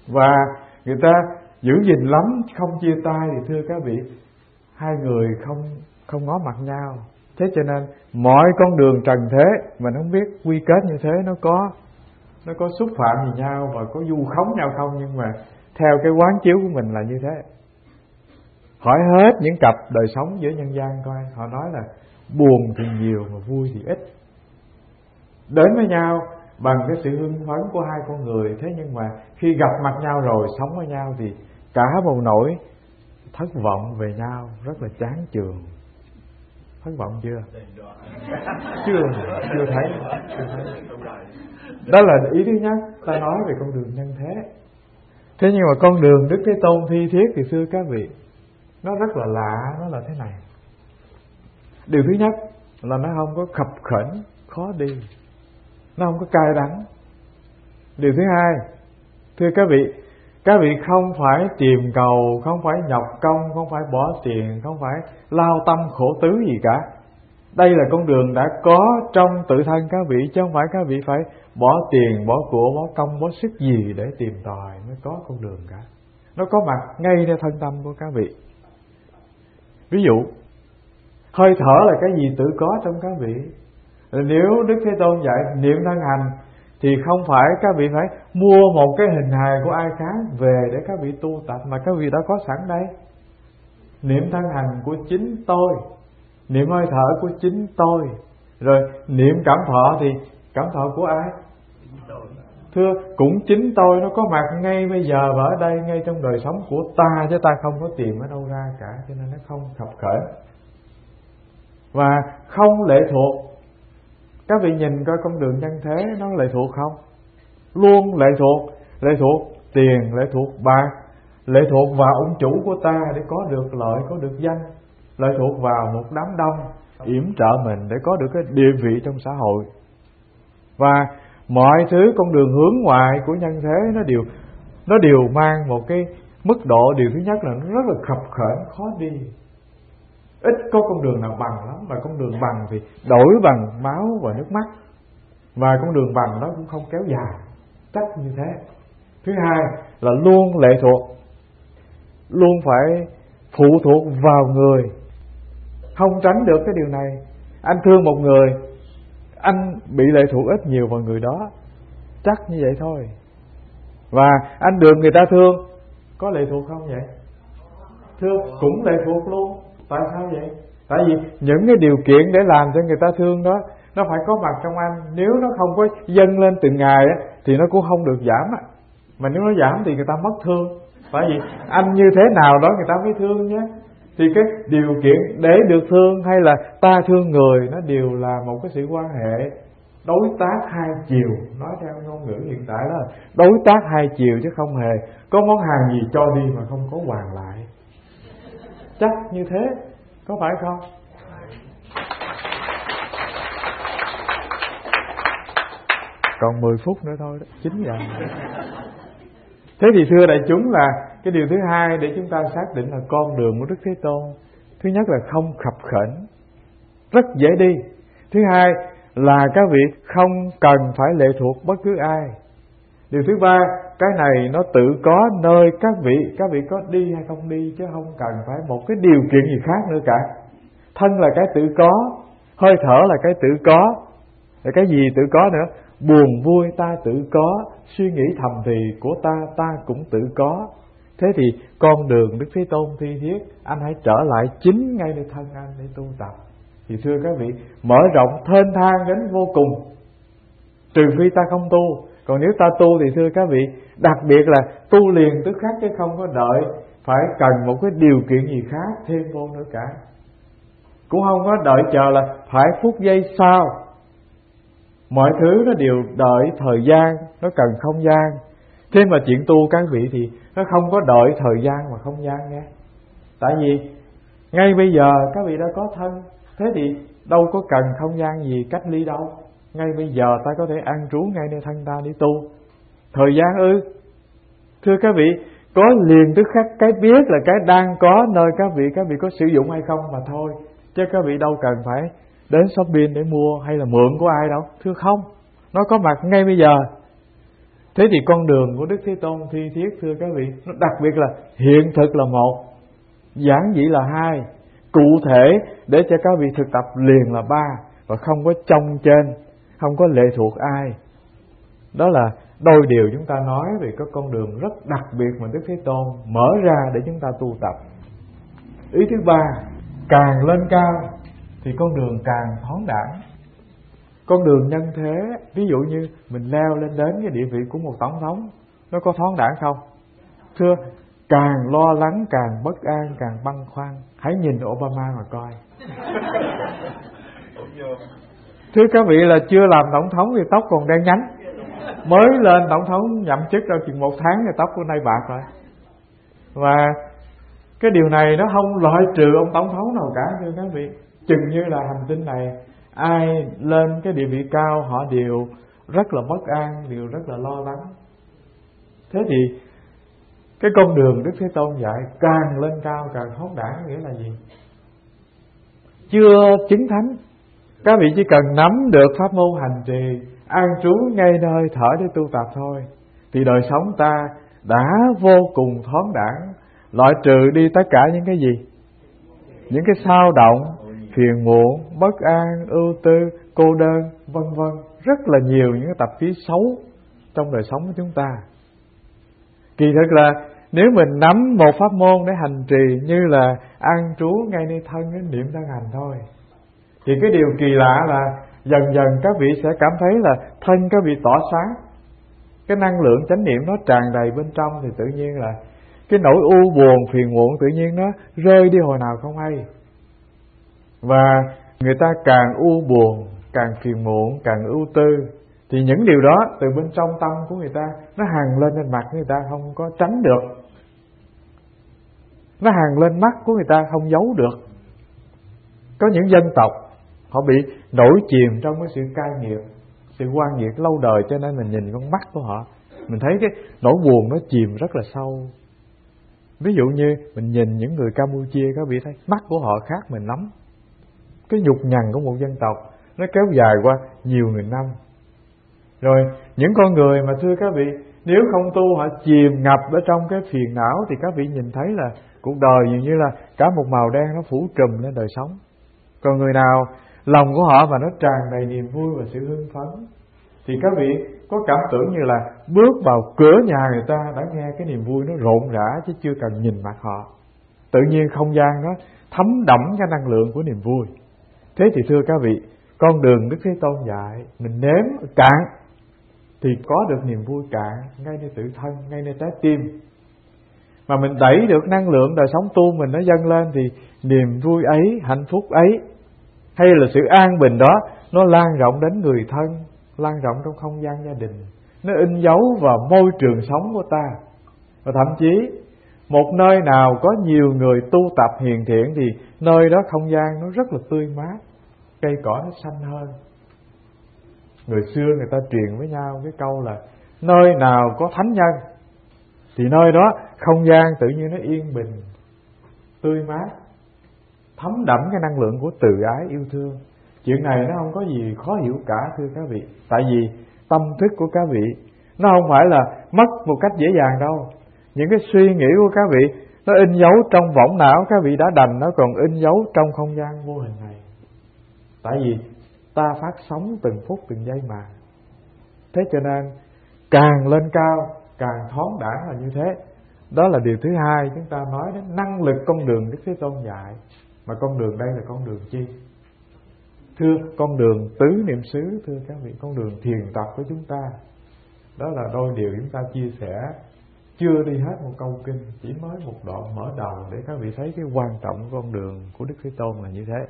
Và người ta giữ gìn lắm, không chia tay. Thì thưa các vị, hai người không không ngó mặt nhau. Thế cho nên mọi con đường trần thế mình không biết quy kết như thế nó có nó có xúc phạm gì nhau và có vu khống nhau không, nhưng mà theo cái quán chiếu của mình là như thế. Hỏi hết những cặp đời sống giữa nhân gian coi, họ nói là buồn thì nhiều mà vui thì ít. Đến với nhau bằng cái sự hưng phấn của hai con người, thế nhưng mà khi gặp mặt nhau rồi sống với nhau thì cả một nỗi thất vọng về nhau, rất là chán chường. Thất vọng chưa? Chưa, chưa thấy, chưa thấy. Đó là ý thứ nhất, ta nói về con đường nhân thế. Thế nhưng mà con đường Đức Thế Tôn thi thiết thì thưa các vị, nó rất là lạ, nó là thế này. Điều thứ nhất là nó không có khập khểnh, khó đi, nó không có cay đắng. Điều thứ hai, thưa các vị, các vị không phải tìm cầu, không phải nhọc công, không phải bỏ tiền, không phải lao tâm khổ tứ gì cả. Đây là con đường đã có trong tự thân các vị, chứ không phải các vị phải bỏ tiền, bỏ của, bỏ công, bỏ sức gì để tìm tòi mới có con đường cả. Nó có mặt ngay nơi thân tâm của các vị. Ví dụ, hơi thở là cái gì tự có trong các vị. Nếu Đức Thế Tôn dạy niệm thân hành thì không phải các vị phải mua một cái hình hài của ai khác về để các vị tu tập, mà các vị đã có sẵn đây. Niệm thân hành của chính tôi, niệm hơi thở của chính tôi. Rồi niệm cảm thọ thì cảm thọ của ai? Thưa, cũng chính tôi, nó có mặt ngay bây giờ và ở đây, ngay trong đời sống của ta, chứ ta không có tìm ở đâu ra cả, cho nên nó không khập khểnh và không lệ thuộc. Các vị nhìn coi con đường nhân thế nó lệ thuộc không? Luôn lệ thuộc. Lệ thuộc tiền, lệ thuộc bạc, lệ thuộc vào ông chủ của ta để có được lợi, có được danh. Lệ thuộc vào một đám đông yểm trợ mình để có được cái địa vị trong xã hội. Và mọi thứ con đường hướng ngoại của nhân thế nó đều nó đều mang một cái mức độ. Điều thứ nhất là nó rất là khập khểnh, khó đi. Ít có con đường nào bằng lắm, mà con đường bằng thì đổi bằng máu và nước mắt, và con đường bằng đó cũng không kéo dài, chắc như thế. Thứ hai là luôn lệ thuộc, luôn phải phụ thuộc vào người, không tránh được cái điều này. Anh thương một người, anh bị lệ thuộc ít nhiều vào người đó, chắc như vậy thôi. Và anh được người ta thương, có lệ thuộc không vậy? Thương cũng lệ thuộc luôn. Tại sao vậy? Tại vì những cái điều kiện để làm cho người ta thương đó nó phải có mặt trong anh. Nếu nó không có dâng lên từng ngày á, thì nó cũng không được giảm á. Mà nếu nó giảm thì người ta mất thương. Tại vì anh như thế nào đó người ta mới thương nhé. Thì cái điều kiện để được thương hay là ta thương người, nó đều là một cái sự quan hệ đối tác hai chiều. Nói theo ngôn ngữ hiện tại đó là đối tác hai chiều, chứ không hề có món hàng gì cho đi mà không có hoàn lại. Chắc như thế, có phải không? Còn mười phút nữa thôi đó, chín giờ. Thế thì thưa đại chúng là cái điều thứ hai để chúng ta xác định là con đường của Đức Thế Tôn. Thứ nhất là không khập khểnh, rất dễ đi. Thứ hai là các vị không cần phải lệ thuộc bất cứ ai. Điều thứ ba, cái này nó tự có nơi các vị, các vị có đi hay không đi, chứ không cần phải một cái điều kiện gì khác nữa cả. Thân là cái tự có, hơi thở là cái tự có, rồi cái gì tự có nữa? Buồn vui ta tự có, suy nghĩ thầm thì của ta, ta cũng tự có. Thế thì con đường Đức Thế Tôn thi thiết, anh hãy trở lại chính ngay nơi thân anh để tu tập. Thì thưa các vị, mở rộng thênh thang đến vô cùng, trừ phi ta không tu. Còn nếu ta tu thì thưa các vị, đặc biệt là tu liền tức khắc, chứ không có đợi phải cần một cái điều kiện gì khác thêm vô nữa cả. Cũng không có đợi chờ là phải phút giây sau. Mọi thứ nó đều đợi thời gian, nó cần không gian. Thế mà chuyện tu các vị thì nó không có đợi thời gian và không gian nghe. Tại vì ngay bây giờ các vị đã có thân, thế thì đâu có cần không gian gì cách ly đâu. Ngay bây giờ ta có thể an trú ngay nơi thân ta để tu. Thời gian ư? Thưa các vị, có liền tức khắc cái biết là cái đang có nơi các vị, các vị có sử dụng hay không mà thôi. Chứ các vị đâu cần phải đến shopping để mua hay là mượn của ai đâu. Thưa không, nó có mặt ngay bây giờ. Thế thì con đường của Đức Thế Tôn thi thiết thưa các vị, nó đặc biệt là hiện thực là một, giản dị là hai, cụ thể để cho các vị thực tập liền là ba, và không có trông trên, không có lệ thuộc ai. Đó là đôi điều chúng ta nói về cái con đường rất đặc biệt mà Đức Thế Tôn mở ra để chúng ta tu tập. Ý thứ ba, càng lên cao thì con đường càng thoáng đãng. Con đường nhân thế, ví dụ như mình leo lên đến cái địa vị của một tổng thống, nó có thoáng đãng không? Thưa, càng lo lắng, càng bất an, càng băn khoăn. Hãy nhìn Obama mà coi. Thưa các vị, là chưa làm tổng thống thì tóc còn đen nhánh, mới lên tổng thống nhậm chức đâu chừng một tháng thì tóc của nay bạc rồi. Và cái điều này nó không loại trừ ông tổng thống nào cả thưa các vị. Chừng như là hành tinh này ai lên cái địa vị cao họ đều rất là bất an, đều rất là lo lắng. Thế thì cái con đường Đức Thế Tôn dạy càng lên cao càng thoáng đãng nghĩa là gì? Chưa chứng thánh, các vị chỉ cần nắm được pháp môn hành trì, an trú ngay nơi thở để tu tập thôi, thì đời sống ta đã vô cùng thoáng đãng, loại trừ đi tất cả những cái gì? Những cái xao động, phiền muộn, bất an, ưu tư, cô đơn, vân vân, rất là nhiều những cái tập khí xấu trong đời sống của chúng ta. Kỳ thực là nếu mình nắm một pháp môn để hành trì như là an trú ngay nơi thân, cái niệm thân hành thôi, thì cái điều kỳ lạ là dần dần các vị sẽ cảm thấy là thân các vị tỏ sáng, cái năng lượng chánh niệm nó tràn đầy bên trong, thì tự nhiên là cái nỗi u buồn phiền muộn tự nhiên nó rơi đi hồi nào không hay. Và người ta càng u buồn, càng phiền muộn, càng ưu tư, thì những điều đó từ bên trong tâm của người ta nó hằn lên trên mặt người ta không có tránh được, nó hằn lên mắt của người ta không giấu được. Có những dân tộc họ bị nổi chìm trong cái sự cai nghiệt, sự quan nghiệt lâu đời, cho nên mình nhìn con mắt của họ, mình thấy cái nỗi buồn nó chìm rất là sâu. Ví dụ như mình nhìn những người Campuchia, các vị thấy mắt của họ khác mình lắm. Cái nhục nhằn của một dân tộc nó kéo dài qua nhiều nghìn năm. Rồi những con người mà thưa các vị, nếu không tu họ chìm ngập ở trong cái phiền não, thì các vị nhìn thấy là cuộc đời dường như là cả một màu đen nó phủ trùm lên đời sống. Còn người nào lòng của họ mà nó tràn đầy niềm vui và sự hưng phấn, thì các vị có cảm tưởng như là bước vào cửa nhà người ta đã nghe cái niềm vui nó rộn rã, chứ chưa cần nhìn mặt họ. Tự nhiên không gian nó thấm đẫm cái năng lượng của niềm vui. Thế thì thưa các vị, con đường Đức Thế Tôn dạy mình nếm cạn thì có được niềm vui cạn ngay nơi tự thân, ngay nơi trái tim. Mà mình đẩy được năng lượng đời sống tu mình nó dâng lên, thì niềm vui ấy, hạnh phúc ấy, hay là sự an bình đó, nó lan rộng đến người thân, lan rộng trong không gian gia đình, nó in dấu vào môi trường sống của ta. Và thậm chí một nơi nào có nhiều người tu tập hiền thiện thì nơi đó không gian nó rất là tươi mát, cây cỏ nó xanh hơn. Người xưa người ta truyền với nhau cái câu là nơi nào có thánh nhân thì nơi đó không gian tự nhiên nó yên bình, tươi mát, thấm đẫm cái năng lượng của từ ái yêu thương. Chuyện này nó không có gì khó hiểu cả thưa các vị. Tại vì tâm thức của các vị nó không phải là mất một cách dễ dàng đâu. Những cái suy nghĩ của các vị nó in dấu trong võng não các vị đã đành, nó còn in dấu trong không gian vô hình này. Tại vì ta phát sóng từng phút từng giây mà. Thế cho nên càng lên cao càng thoáng đãng là như thế. Đó là điều thứ hai chúng ta nói đến năng lực con đường Đức Thế Tôn dạy. Mà con đường đây là con đường chi? Thưa, con đường tứ niệm xứ, thưa các vị, con đường thiền tập của chúng ta. Đó là đôi điều chúng ta chia sẻ, chưa đi hết một câu kinh, chỉ mới một đoạn mở đầu để các vị thấy cái quan trọng của con đường của Đức Thế Tôn là như thế.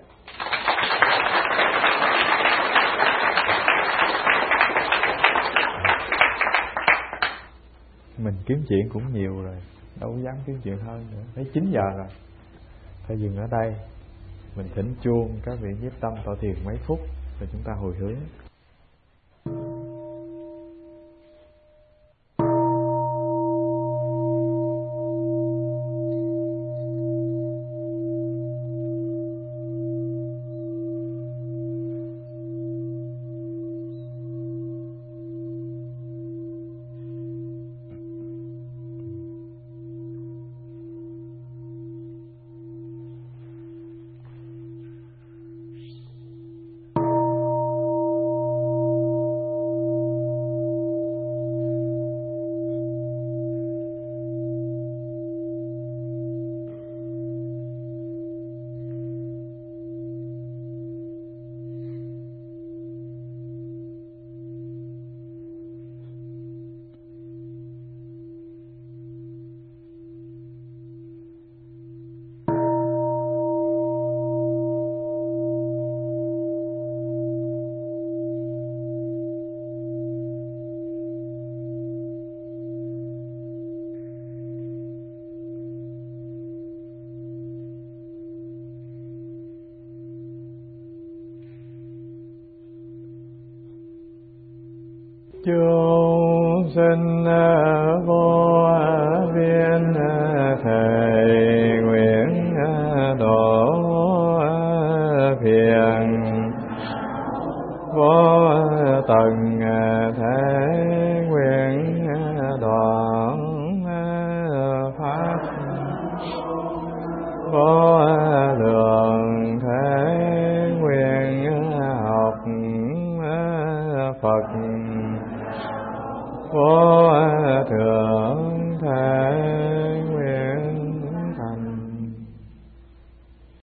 Mình kiếm chuyện cũng nhiều rồi, đâu dám kiếm chuyện hơn nữa. Thấy chín giờ rồi, thôi dừng ở đây. Mình thỉnh chuông, các vị nhiếp tâm tọa thiền mấy phút rồi chúng ta hồi hướng. chúng sinh vô biên thệ nguyện độ phiền vô tận thế nguyện đoạn pháp vô lượng thế nguyện học Phật vô